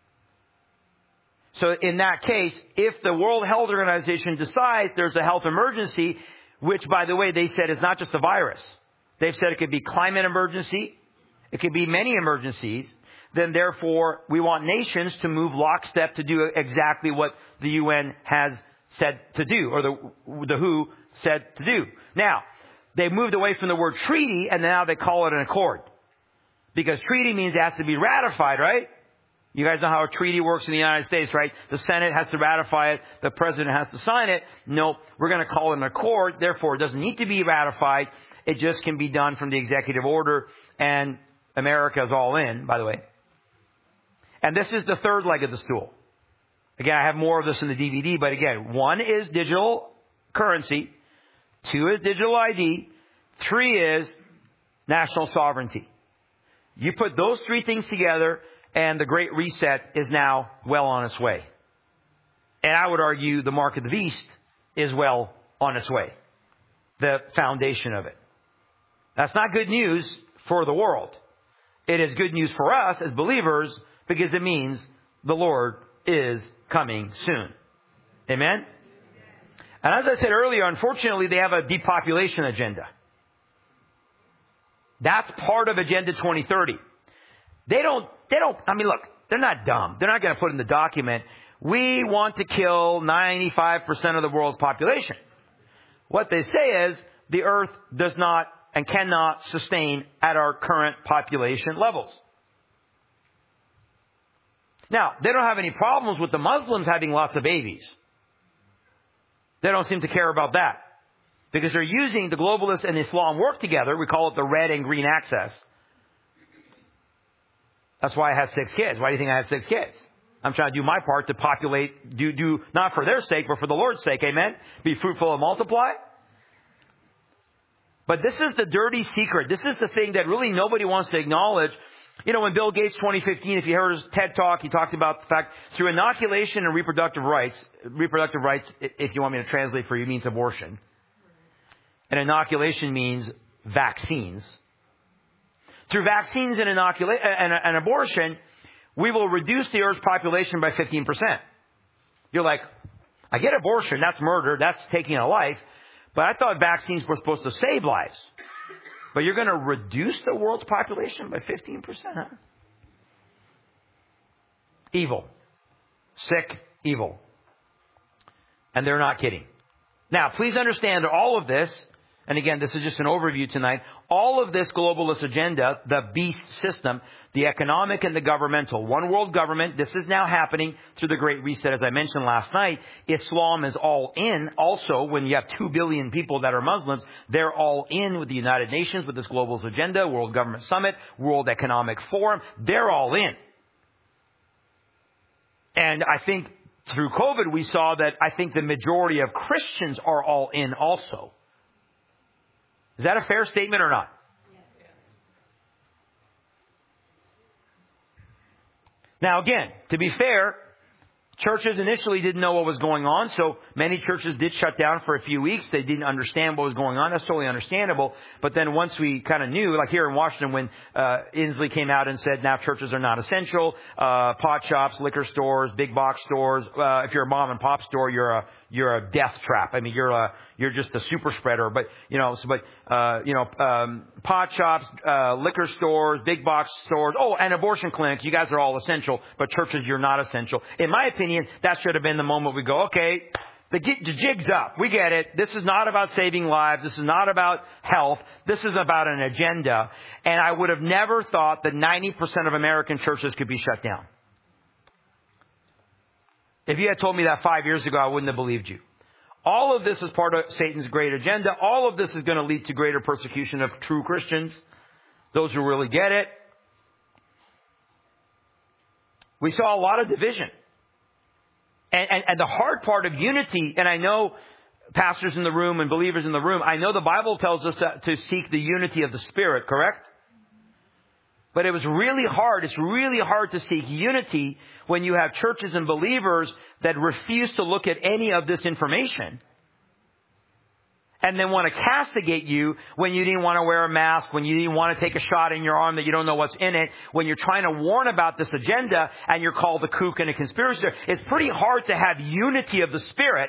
So in that case, if the World Health Organization decides there's a health emergency, which, by the way, they said is not just a virus. They've said it could be climate emergency. It could be many emergencies. Then therefore, we want nations to move lockstep to do exactly what the UN has said to do, or the WHO said to do. Now, they moved away from the word treaty, and now they call it an accord. Because treaty means it has to be ratified, right? You guys know how a treaty works in the United States, right? The Senate has to ratify it. The President has to sign it. No, we're going to call it an accord. Therefore, it doesn't need to be ratified. It just can be done from the executive order. And America's all in, by the way. And this is the third leg of the stool. Again, I have more of this in the DVD, but again, 1 is digital currency, 2 is digital ID, 3 is national sovereignty. You put those 3 things together, and the Great Reset is now well on its way. And I would argue the mark of the beast is well on its way. The foundation of it. That's not good news for the world. It is good news for us as believers, because it means the Lord is coming soon. Amen? And as I said earlier, unfortunately, they have a depopulation agenda. That's part of Agenda 2030. They don't, look, they're not dumb. They're not going to put in the document, we want to kill 95% of the world's population. What they say is, the earth does not and cannot sustain at our current population levels. Now, they don't have any problems with the Muslims having lots of babies. They don't seem to care about that. Because they're using the globalists and Islam work together. We call it the red and green axis. That's why I have 6 kids. Why do you think I have 6 kids? I'm trying to do my part to populate, do not for their sake, but for the Lord's sake. Amen? Be fruitful and multiply. But this is the dirty secret. This is the thing that really nobody wants to acknowledge. You know, when Bill Gates 2015, if you heard his TED Talk, he talked about the fact through inoculation and reproductive rights, if you want me to translate for you, means abortion. And inoculation means vaccines. Through vaccines and and abortion, we will reduce the Earth's population by 15%. You're like, I get abortion, that's murder, that's taking a life, but I thought vaccines were supposed to save lives. But you're going to reduce the world's population by 15%, huh? Evil. Sick, evil. And they're not kidding. Now, please understand all of this, and again, this is just an overview tonight, all of this globalist agenda, the beast system, the economic and the governmental, one world government, this is now happening through the Great Reset, as I mentioned last night. Islam is all in. Also, when you have 2 billion people that are Muslims, they're all in with the United Nations, with this globalist agenda, World Government Summit, World Economic Forum. They're all in. And I think through COVID, we saw that I think the majority of Christians are all in also. Is that a fair statement or not? Now, again, to be fair, churches initially didn't know what was going on, so many churches did shut down for a few weeks. They didn't understand what was going on. That's totally understandable. But then once we kind of knew, like here in Washington, when Inslee came out and said now churches are not essential, pot shops, liquor stores, big box stores, if you're a mom and pop store, you're a death trap. I mean, you're just a super spreader. But pot shops, liquor stores, big box stores, and abortion clinics. You guys are all essential, but churches, you're not essential. In my opinion, that should have been the moment we go, okay, the jig's up. We get it. This is not about saving lives. This is not about health. This is about an agenda. And I would have never thought that 90% of American churches could be shut down. If you had told me that 5 years ago, I wouldn't have believed you. All of this is part of Satan's great agenda. All of this is going to lead to greater persecution of true Christians, those who really get it. We saw a lot of division. And the hard part of unity, and I know pastors in the room and believers in the room, I know the Bible tells us to seek the unity of the Spirit, correct? But it was really hard. It's really hard to seek unity when you have churches and believers that refuse to look at any of this information and then want to castigate you when you didn't want to wear a mask, when you didn't want to take a shot in your arm that you don't know what's in it, when you're trying to warn about this agenda and you're called a kook and a conspiracy. It's pretty hard to have unity of the Spirit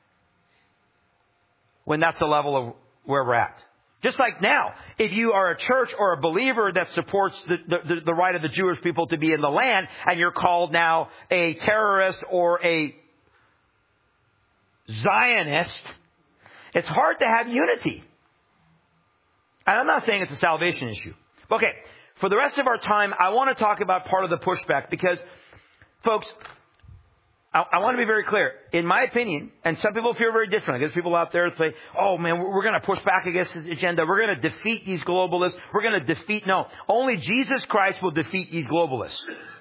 when that's the level of where we're at. Just like now, if you are a church or a believer that supports the right of the Jewish people to be in the land, and you're called now a terrorist or a Zionist, it's hard to have unity. And I'm not saying it's a salvation issue. Okay, for the rest of our time, I want to talk about part of the pushback because, folks, I want to be very clear. In my opinion, and some people feel very differently. There's people out there that say, oh man, we're going to push back against this agenda. We're going to defeat these globalists. We're going to defeat. No, only Jesus Christ will defeat these globalists.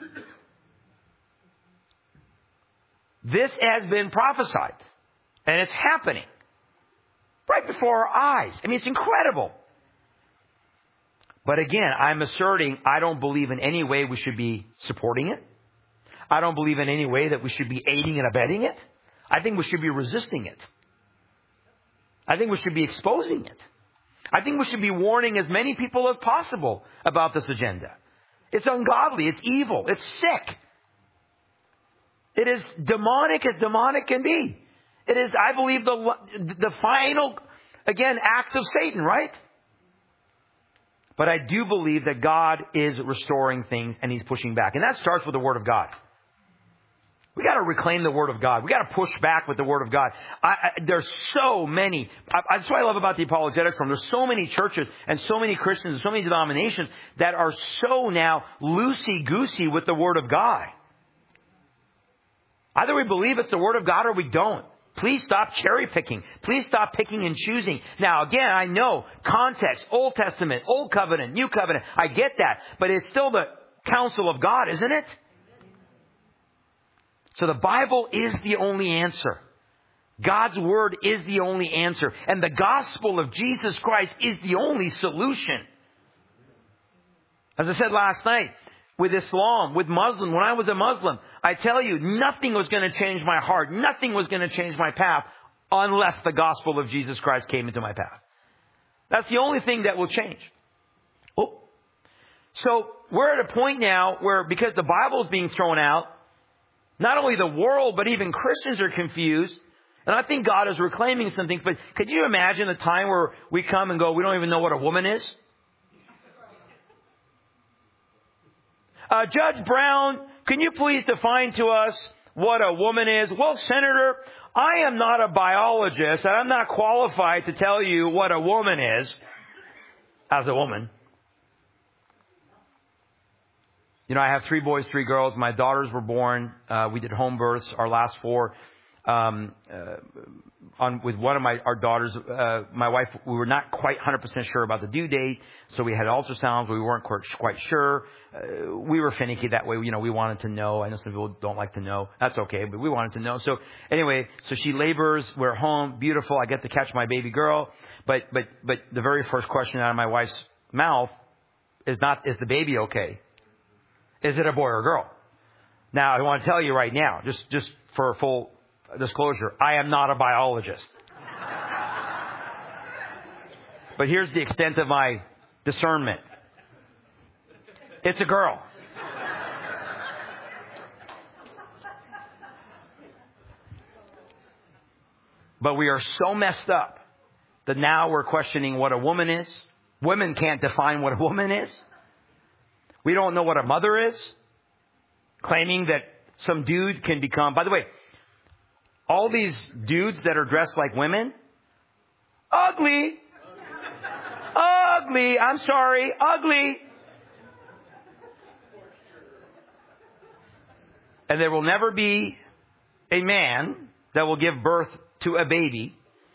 This has been prophesied. And it's happening. Right before our eyes. I mean, it's incredible. But again, I'm asserting I don't believe in any way we should be supporting it. I don't believe in any way that we should be aiding and abetting it. I think we should be resisting it. I think we should be exposing it. I think we should be warning as many people as possible about this agenda. It's ungodly. It's evil. It's sick. It is demonic as demonic can be. It is, I believe, the final, again, act of Satan, right? But I do believe that God is restoring things and He's pushing back. And that starts with the Word of God. We got to reclaim the Word of God. We got to push back with the Word of God. There's so many. That's what I love about the Apologetics Forum. There's so many churches and so many Christians and so many denominations that are so now loosey-goosey with the Word of God. Either we believe it's the Word of God or we don't. Please stop cherry picking. Please stop picking and choosing. Now, again, I know context, Old Testament, Old Covenant, New Covenant. I get that. But it's still the counsel of God, isn't it? So the Bible is the only answer. God's Word is the only answer. And the gospel of Jesus Christ is the only solution. As I said last night, with Islam, with Muslim, when I was a Muslim, I tell you, nothing was going to change my heart. Nothing was going to change my path unless the gospel of Jesus Christ came into my path. That's the only thing that will change. Oh. So we're at a point now where, because the Bible is being thrown out, not only the world, but even Christians are confused. And I think God is reclaiming some things. But could you imagine a time where we come and go, we don't even know what a woman is? Judge Brown, can you please define to us what a woman is? Well, Senator, I am not a biologist, and I'm not qualified to tell you what a woman is as a woman. You know, I have 3 boys, 3 girls. My daughters were born. We did home births, our last 4. With one of our daughters, my wife, we were not quite 100% sure about the due date, so we had ultrasounds, but we weren't quite sure. We were finicky that way. You know, we wanted to know. I know some people don't like to know. That's okay, but we wanted to know. So anyway, so she labors. We're home. Beautiful. I get to catch my baby girl. But the very first question out of my wife's mouth is the baby okay? Is it a boy or a girl? Now, I want to tell you right now, just for full disclosure, I am not a biologist. But here's the extent of my discernment. It's a girl. But we are so messed up that now we're questioning what a woman is. Women can't define what a woman is. We don't know what a mother is. Claiming that some dude can become... By the way, all these dudes that are dressed like women, ugly. Ugly. I'm sorry. Ugly. And there will never be a man that will give birth to a baby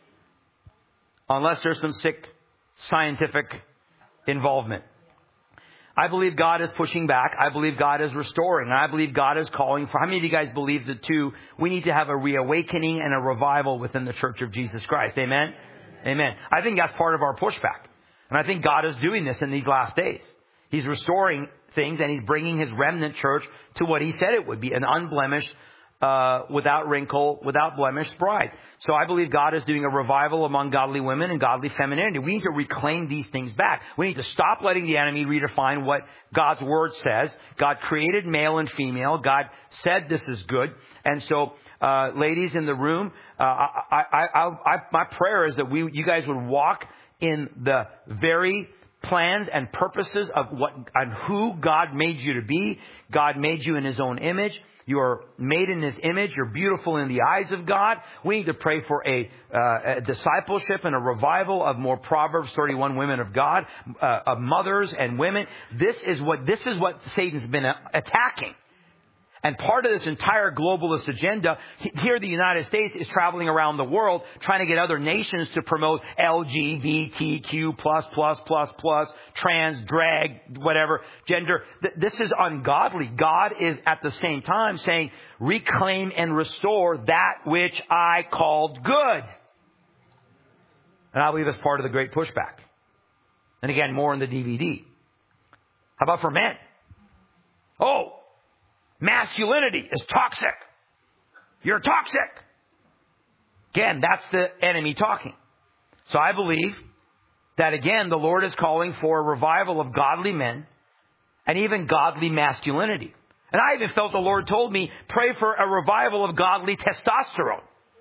unless there's some sick scientific involvement. I believe God is pushing back. I believe God is restoring. And I believe God is calling for... How many of you guys believe that too? We need to have a reawakening and a revival within the Church of Jesus Christ. Amen? Amen. I think that's part of our pushback. And I think God is doing this in these last days. He's restoring things and He's bringing His remnant church to what He said it would be, an unblemished, without wrinkle, without blemish bride. So I believe God is doing a revival among godly women and godly femininity. We need to reclaim these things back. We need to stop letting the enemy redefine what God's Word says. God created male and female. God said this is good. And so, ladies in the room, my prayer is that you guys would walk in the very plans and purposes of and who God made you to be. God made you in His own image. You are made in His image. You're beautiful in the eyes of God. We need to pray for a discipleship and a revival of more Proverbs 31 women of God, of mothers and women. This is what Satan's been attacking. And part of this entire globalist agenda here, the United States is traveling around the world trying to get other nations to promote LGBTQ plus, trans, drag, whatever, gender. This is ungodly. God is at the same time saying, reclaim and restore that which I called good. And I believe that's part of the great pushback. And again, more in the DVD. How about for men? Oh, masculinity is toxic. You're toxic. Again, that's the enemy talking. So I believe that, again, the Lord is calling for a revival of godly men and even godly masculinity. And I even felt the Lord told me, pray for a revival of godly testosterone.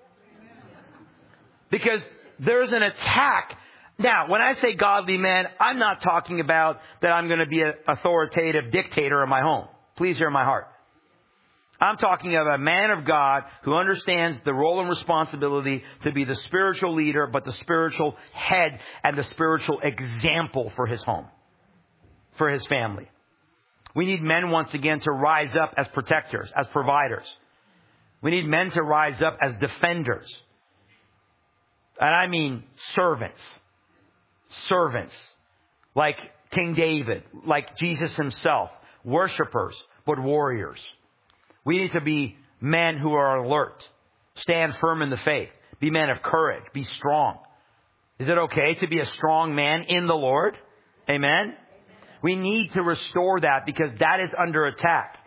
Because there's an attack. Now, when I say godly men, I'm not talking about that I'm going to be an authoritative dictator in my home. Please hear my heart. I'm talking of a man of God who understands the role and responsibility to be the spiritual leader, but the spiritual head and the spiritual example for his home, for his family. We need men once again to rise up as protectors, as providers. We need men to rise up as defenders. And I mean servants. Servants. Like King David, like Jesus himself. Worshipers, but warriors. We need to be men who are alert. Stand firm in the faith. Be men of courage. Be strong. Is it okay to be a strong man in the Lord? Amen? We need to restore that because that is under attack.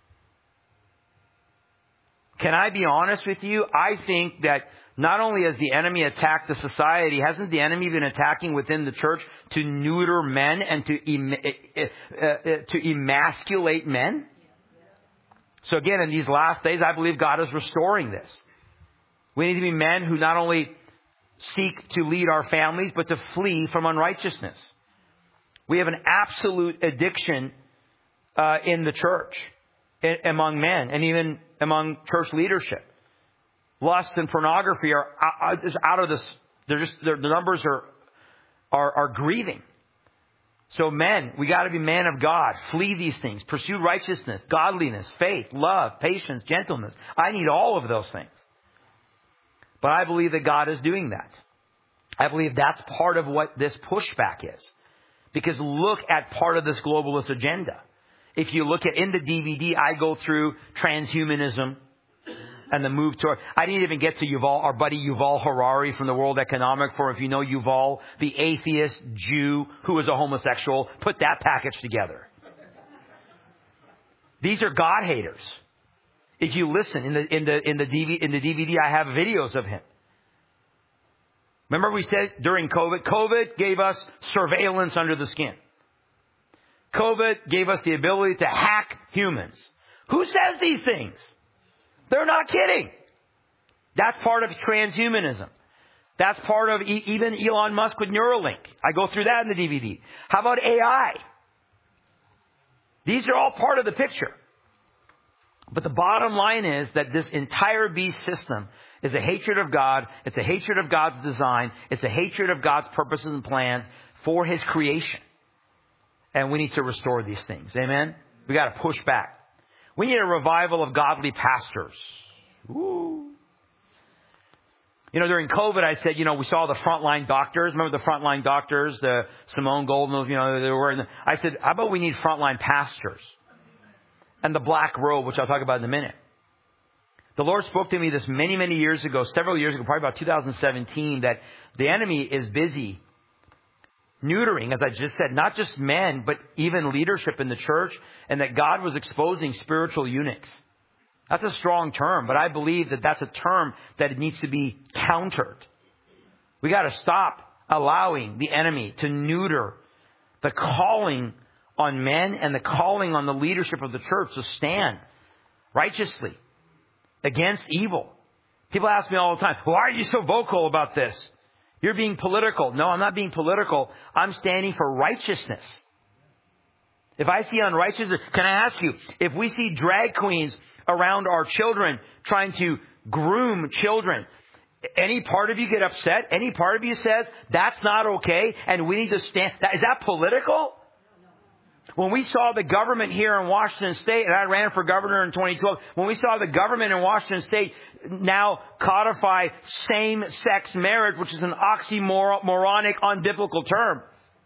Can I be honest with you? I think that not only has the enemy attacked the society, hasn't the enemy been attacking within the church to neuter men and to emasculate men? So again, in these last days, I believe God is restoring this. We need to be men who not only seek to lead our families, but to flee from unrighteousness. We have an absolute addiction in the church, among men, and even among church leadership. Lust and pornography are out of this. The numbers are grieving. So men, we got to be men of God. Flee these things. Pursue righteousness, godliness, faith, love, patience, gentleness. I need all of those things. But I believe that God is doing that. I believe that's part of what this pushback is. Because look at part of this globalist agenda. If you look at in the DVD, I go through transhumanism and the move toward. I didn't even get to Yuval, our buddy Yuval Harari from the World Economic Forum. If you know Yuval, the atheist Jew who was a homosexual, put that package together. These are God haters. If you listen in the DVD, I have videos of him. Remember we said during COVID gave us surveillance under the skin. COVID gave us the ability to hack humans. Who says these things? They're not kidding. That's part of transhumanism. That's part of even Elon Musk with Neuralink. I go through that in the DVD. How about AI? These are all part of the picture. But the bottom line is that this entire beast system is a hatred of God. It's a hatred of God's design. It's a hatred of God's purposes and plans for His creation. And we need to restore these things. Amen? We got to push back. We need a revival of godly pastors. Ooh. You know, during COVID, I said, we saw the frontline doctors. Remember the frontline doctors, the Simone Golden, they were. I said, how about we need frontline pastors? And the black robe, which I'll talk about in a minute. The Lord spoke to me this many, many years ago, several years ago, probably about 2017, that the enemy is busy neutering, as I just said, not just men, but even leadership in the church, and that God was exposing spiritual eunuchs. That's a strong term, but I believe that that's a term that needs to be countered. We got to stop allowing the enemy to neuter the calling on men and the calling on the leadership of the church to stand righteously against evil. People ask me all the time, why are you so vocal about this? You're being political. No, I'm not being political. I'm standing for righteousness. If I see unrighteousness, can I ask you, if we see drag queens around our children trying to groom children, any part of you get upset? Any part of you says that's not okay and we need to stand? Is that political? When we saw the government here in Washington State, and I ran for governor in 2012, when we saw the government in Washington State now codify same-sex marriage, which is an oxymoronic, unbiblical term,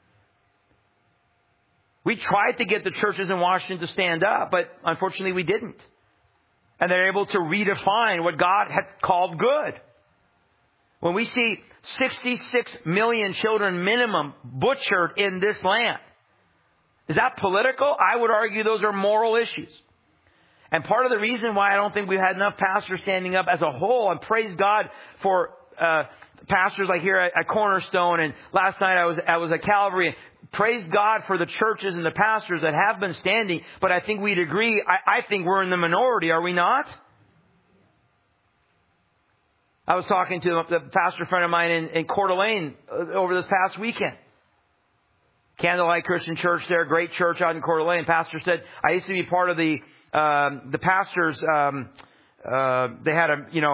we tried to get the churches in Washington to stand up, but unfortunately we didn't. And they're able to redefine what God had called good. When we see 66 million children minimum butchered in this land, is that political? I would argue those are moral issues. And part of the reason why I don't think we've had enough pastors standing up as a whole, and praise God for pastors like here at Cornerstone, and last night I was at Calvary. Praise God for the churches and the pastors that have been standing, but I think we'd agree, I think we're in the minority, are we not? I was talking to a pastor friend of mine in Coeur d'Alene over this past weekend. Candlelight Christian Church there, great church out in Coeur d'Alene. Pastor said, I used to be part of the pastors, they had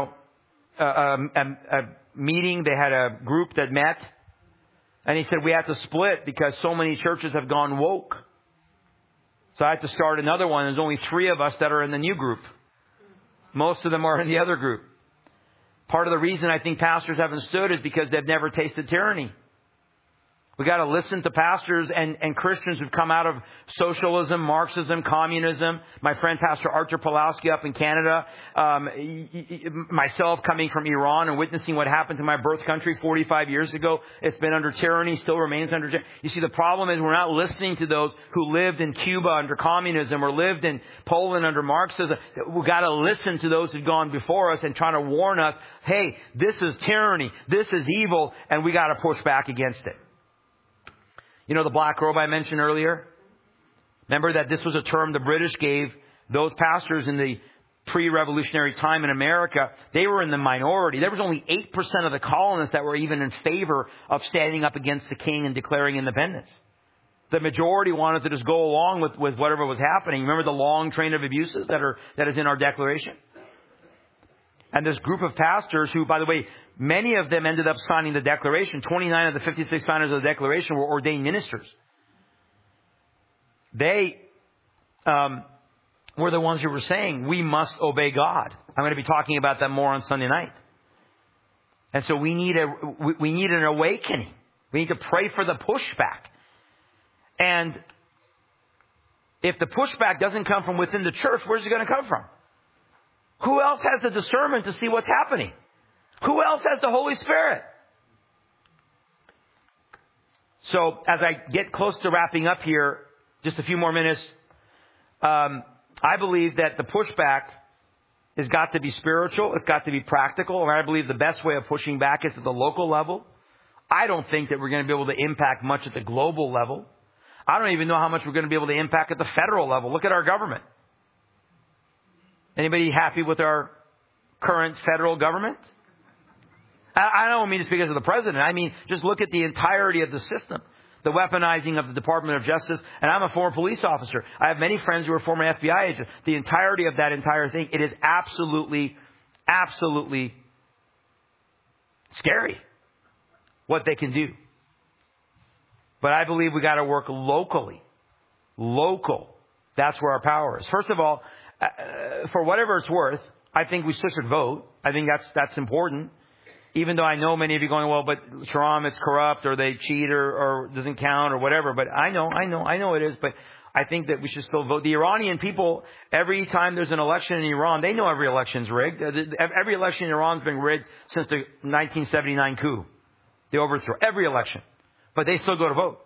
a meeting, they had a group that met. And he said, we had to split because so many churches have gone woke. So I had to start another one. There's only 3 of us that are in the new group. Most of them are in the other group. Part of the reason I think pastors haven't stood is because they've never tasted tyranny. We got to listen to pastors and Christians who've come out of socialism, Marxism, communism. My friend Pastor Archer Pawlowski up in Canada. Myself coming from Iran and witnessing what happened to my birth country 45 years ago. It's been under tyranny, still remains under tyranny. You see, the problem is we're not listening to those who lived in Cuba under communism or lived in Poland under Marxism. We've got to listen to those who've gone before us and trying to warn us, hey, this is tyranny, this is evil, and we got to push back against it. You know the black robe I mentioned earlier? Remember that this was a term the British gave those pastors in the pre-revolutionary time in America. They were in the minority. There was only 8% of the colonists that were even in favor of standing up against the king and declaring independence. The majority wanted to just go along with whatever was happening. Remember the long train of abuses that is in our declaration? And this group of pastors who, by the way, many of them ended up signing the declaration. 29 of the 56 signers of the declaration were ordained ministers. They were the ones who were saying, we must obey God. I'm going to be talking about that more on Sunday night. And so we need an awakening. We need to pray for the pushback. And if the pushback doesn't come from within the church, where's it going to come from? Who else has the discernment to see what's happening? Who else has the Holy Spirit? So as I get close to wrapping up here, just a few more minutes, I believe that the pushback has got to be spiritual. It's got to be practical. And I believe the best way of pushing back is at the local level. I don't think that we're going to be able to impact much at the global level. I don't even know how much we're going to be able to impact at the federal level. Look at our government. Anybody happy with our current federal government? I don't mean just because of the president. I mean, just look at the entirety of the system. The weaponizing of the Department of Justice. And I'm a former police officer. I have many friends who are former FBI agents. The entirety of that entire thing, it is absolutely, absolutely scary what they can do. But I believe we got to work locally. Local. That's where our power is. First of all, for whatever it's worth, I think we still should vote. I think that's important. Even though I know many of you going, well, but Shahram, it's corrupt or they cheat or doesn't count or whatever. But I know it is. But I think that we should still vote. The Iranian people, every time there's an election in Iran, they know every election's rigged. Every election in Iran's been rigged since the 1979 coup. The overthrow. Every election. But they still go to vote.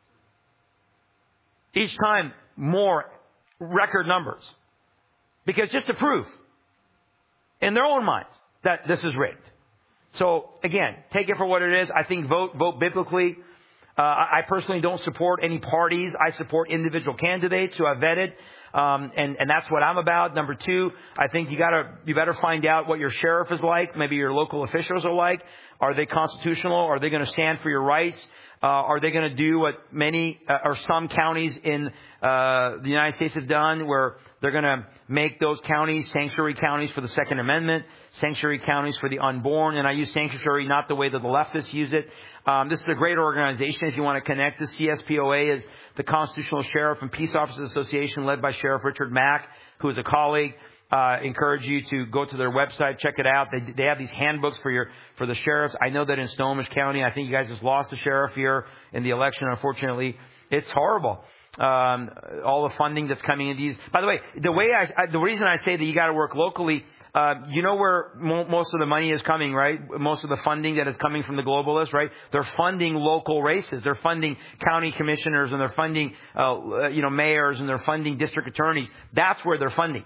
Each time, more record numbers. Because just to prove, in their own minds, that this is rigged. So, again, take it for what it is. I think vote biblically. I personally don't support any parties. I support individual candidates who I've vetted. And that's what I'm about. Number two, I think you better find out what your sheriff is like. Maybe your local officials are like. Are they constitutional? Are they going to stand for your rights? Are they going to do what many or some counties in the United States have done, where they're going to make those counties sanctuary counties for the Second Amendment, sanctuary counties for the unborn? And I use sanctuary not the way that the leftists use it. This is a great organization if you want to connect. The CSPOA is the Constitutional Sheriff and Peace Officers Association, led by Sheriff Richard Mack, who is a colleague. Encourage you to go to their website, check it out. They have these handbooks for the sheriffs. I know that in Snohomish County, I think you guys just lost a sheriff here in the election. Unfortunately, it's horrible. All the funding that's coming in these. By the way, the reason I say that you got to work locally, you know where most of the money is coming, right? Most of the funding that is coming from the globalists, right? They're funding local races. They're funding county commissioners, and they're funding, mayors, and they're funding district attorneys. That's where they're funding.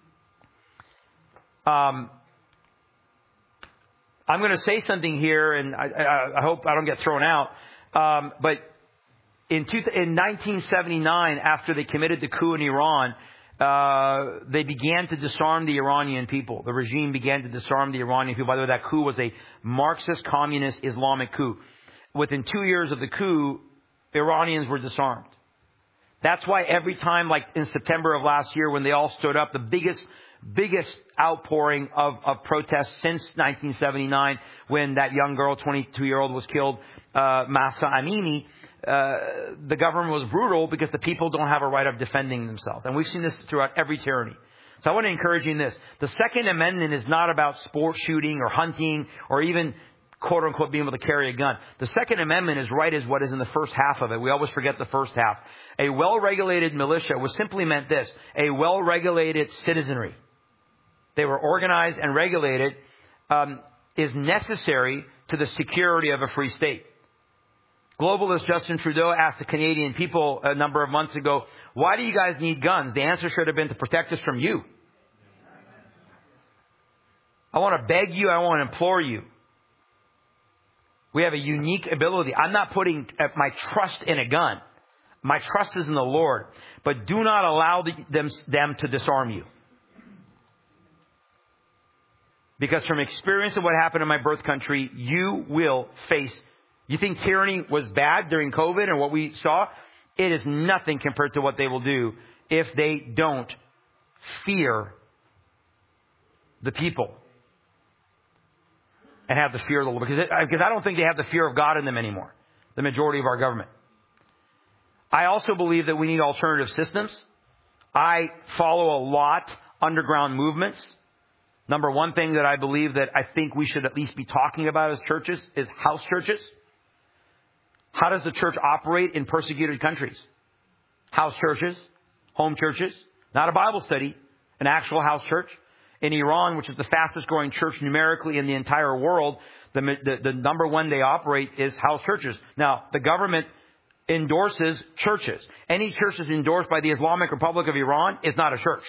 I'm going to say something here, and I hope I don't get thrown out. But in 1979, after they committed the coup in Iran, they began to disarm the Iranian people. The regime began to disarm the Iranian people. By the way, that coup was a Marxist, communist, Islamic coup. Within 2 years of the coup, Iranians were disarmed. That's why every time, like in September of last year, when they all stood up, the biggest outpouring of protests since 1979, when that young girl, 22-year-old, was killed, Mahsa Amini, the government was brutal because the people don't have a right of defending themselves. And we've seen this throughout every tyranny. So I want to encourage you in this. The Second Amendment is not about sport shooting or hunting or even quote unquote, being able to carry a gun. The Second Amendment is right as what is in the first half of it. We always forget the first half. A well-regulated militia was simply meant this, a well-regulated citizenry. They were organized and regulated, is necessary to the security of a free state. Globalist Justin Trudeau asked the Canadian people a number of months ago, why do you guys need guns? The answer should have been to protect us from you. I want to beg you, I want to implore you. We have a unique ability. I'm not putting my trust in a gun. My trust is in the Lord. But do not allow them to disarm you. Because from experience of what happened in my birth country, you will face. You think tyranny was bad during COVID and what we saw? It is nothing compared to what they will do if they don't fear the people. And have the fear of the Lord. Because I don't think they have the fear of God in them anymore. The majority of our government. I also believe that we need alternative systems. I follow a lot underground movements. Number one thing that I believe that I think we should at least be talking about as churches is house churches. How does the church operate in persecuted countries? House churches, home churches, not a Bible study, an actual house church. In Iran, which is the fastest growing church numerically in the entire world, the number one they operate is house churches. Now, the government endorses churches. Any church that's endorsed by the Islamic Republic of Iran is not a church.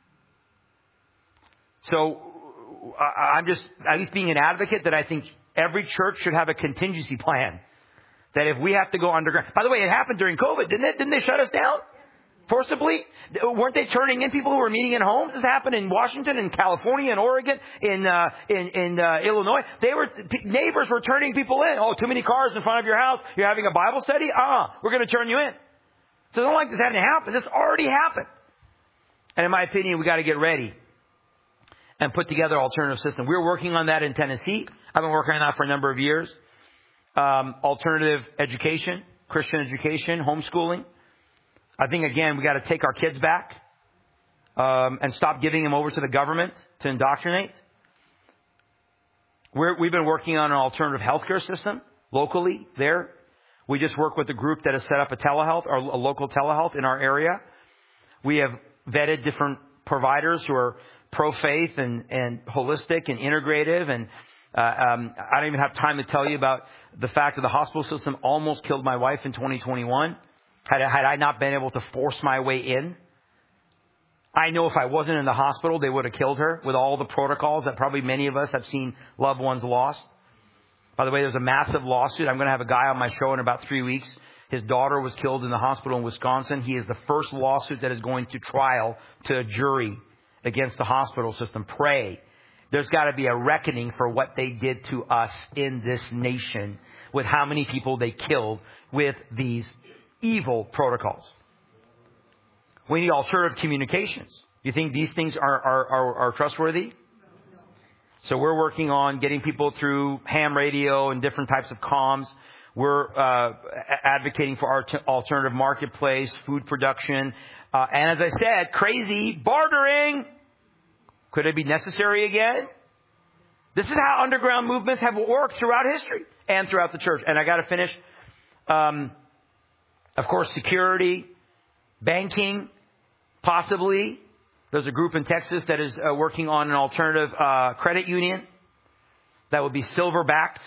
So, I'm just at least being an advocate that I think every church should have a contingency plan. That if we have to go underground. By the way, it happened during COVID, didn't it? Didn't they shut us down? Forcibly? Weren't they turning in people who were meeting in homes? This happened in Washington, in California, in Oregon, in Illinois. Neighbors were turning people in. Oh, too many cars in front of your house. You're having a Bible study? We're going to turn you in. So it's not like this hadn't happened. This already happened. And in my opinion, we got to get ready and put together an alternative system. We're working on that in Tennessee. I've been working on that for a number of years. Alternative education, Christian education, homeschooling. I think, again, we got to take our kids back and stop giving them over to the government to indoctrinate. We've been working on an alternative healthcare system locally there. We just work with a group that has set up a telehealth, or a local telehealth in our area. We have vetted different providers who are pro-faith and holistic and integrative. And I don't even have time to tell you about the fact that the hospital system almost killed my wife in 2021. Had I not been able to force my way in, I know if I wasn't in the hospital, they would have killed her with all the protocols that probably many of us have seen loved ones lost. By the way, there's a massive lawsuit. I'm going to have a guy on my show in about 3 weeks. His daughter was killed in the hospital in Wisconsin. He is the first lawsuit that is going to trial to a jury against the hospital system. Pray. There's got to be a reckoning for what they did to us in this nation with how many people they killed with these evil protocols. We need alternative communications. You think these things are trustworthy? So we're working on getting people through ham radio and different types of comms. We're advocating for our alternative marketplace, food production, and as I said, crazy bartering. Could it be necessary again? This is how underground movements have worked throughout history and throughout the church. And I got to finish. Of course, security, banking, possibly. There's a group in Texas that is working on an alternative credit union that would be silver-backed.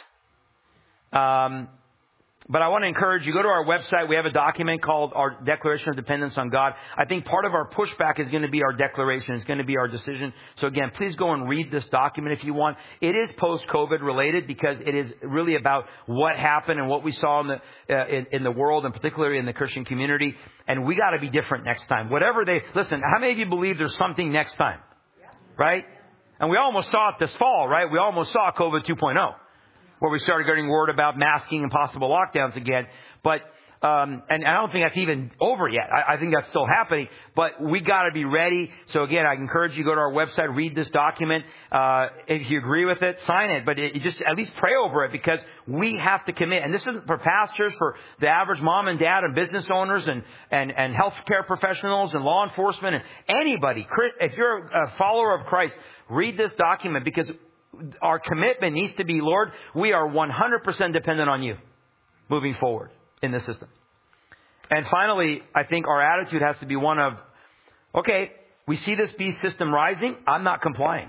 But I want to encourage you, go to our website. We have a document called our Declaration of Dependence on God. I think part of our pushback is going to be our declaration. It's going to be our decision. So again, please go and read this document if you want. It is post-COVID related because it is really about what happened and what we saw in the world and particularly in the Christian community. And we got to be different next time. Listen, how many of you believe there's something next time? Right? And we almost saw it this fall, right? We almost saw COVID 2.0. Where we started getting word about masking and possible lockdowns again. But, and I don't think that's even over yet. I think that's still happening. But we got to be ready. So again, I encourage you to go to our website, read this document. If you agree with it, sign it. But you just at least pray over it because we have to commit. And this isn't for pastors, for the average mom and dad and business owners and healthcare professionals and law enforcement and anybody. If you're a follower of Christ, read this document because our commitment needs to be, Lord, we are 100% dependent on you moving forward in this system. And finally, I think our attitude has to be one of, okay, we see this beast system rising. I'm not complying.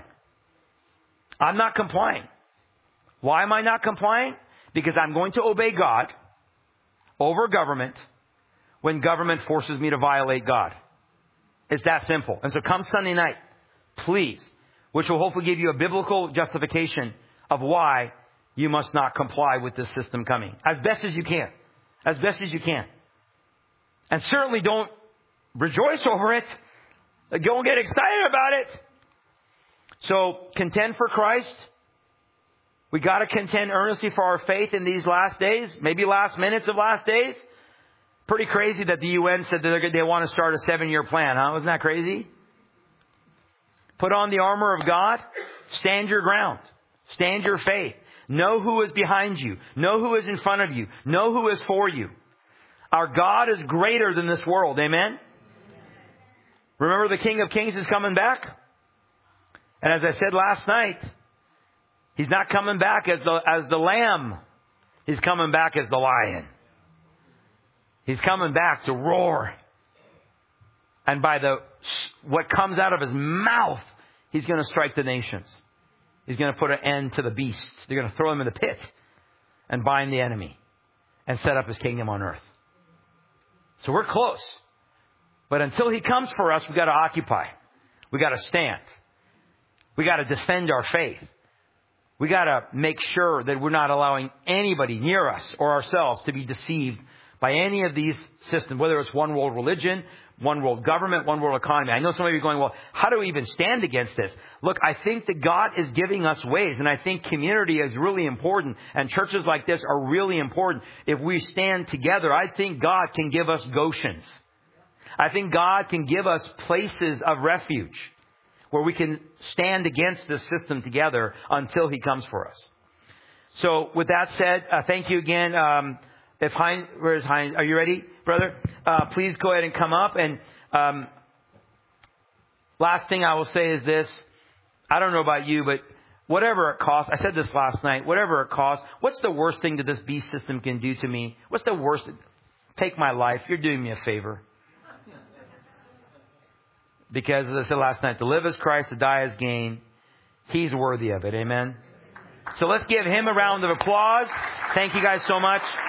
I'm not complying. Why am I not complying? Because I'm going to obey God over government when government forces me to violate God. It's that simple. And so come Sunday night, please, which will hopefully give you a biblical justification of why you must not comply with this system coming. As best as you can. As best as you can. And certainly don't rejoice over it. Don't get excited about it. So contend for Christ. We got to contend earnestly for our faith in these last days, maybe last minutes of last days. Pretty crazy that the UN said that they want to start a 7-year plan, huh? Wasn't that crazy? Put on the armor of God. Stand your ground. Stand your faith. Know who is behind you. Know who is in front of you. Know who is for you. Our God is greater than this world. Amen? Remember, the King of Kings is coming back. And as I said last night, He's not coming back as the lamb. He's coming back as the lion. He's coming back to roar. And by what comes out of His mouth, He's going to strike the nations. He's going to put an end to the beast. They're going to throw him in the pit and bind the enemy and set up His kingdom on earth. So we're close. But until He comes for us, we've got to occupy. We've got to stand. We've got to defend our faith. We've got to make sure that we're not allowing anybody near us or ourselves to be deceived by any of these systems, whether it's one world religion, one world government, one world economy. I know some of you are going, well, how do we even stand against this? Look, I think that God is giving us ways, and I think community is really important, and churches like this are really important. If we stand together, I think God can give us Goshens. I think God can give us places of refuge where we can stand against this system together until He comes for us. So with that said, thank you again. Where's Heinz? Are you ready, brother? Please go ahead and come up. And last thing I will say is this. I don't know about you, but whatever it costs, I said this last night, whatever it costs, what's the worst thing that this beast system can do to me? What's the worst? Take my life. You're doing me a favor. Because, as I said last night, to live as Christ, to die as gain, He's worthy of it. Amen? So let's give Him a round of applause. Thank you guys so much.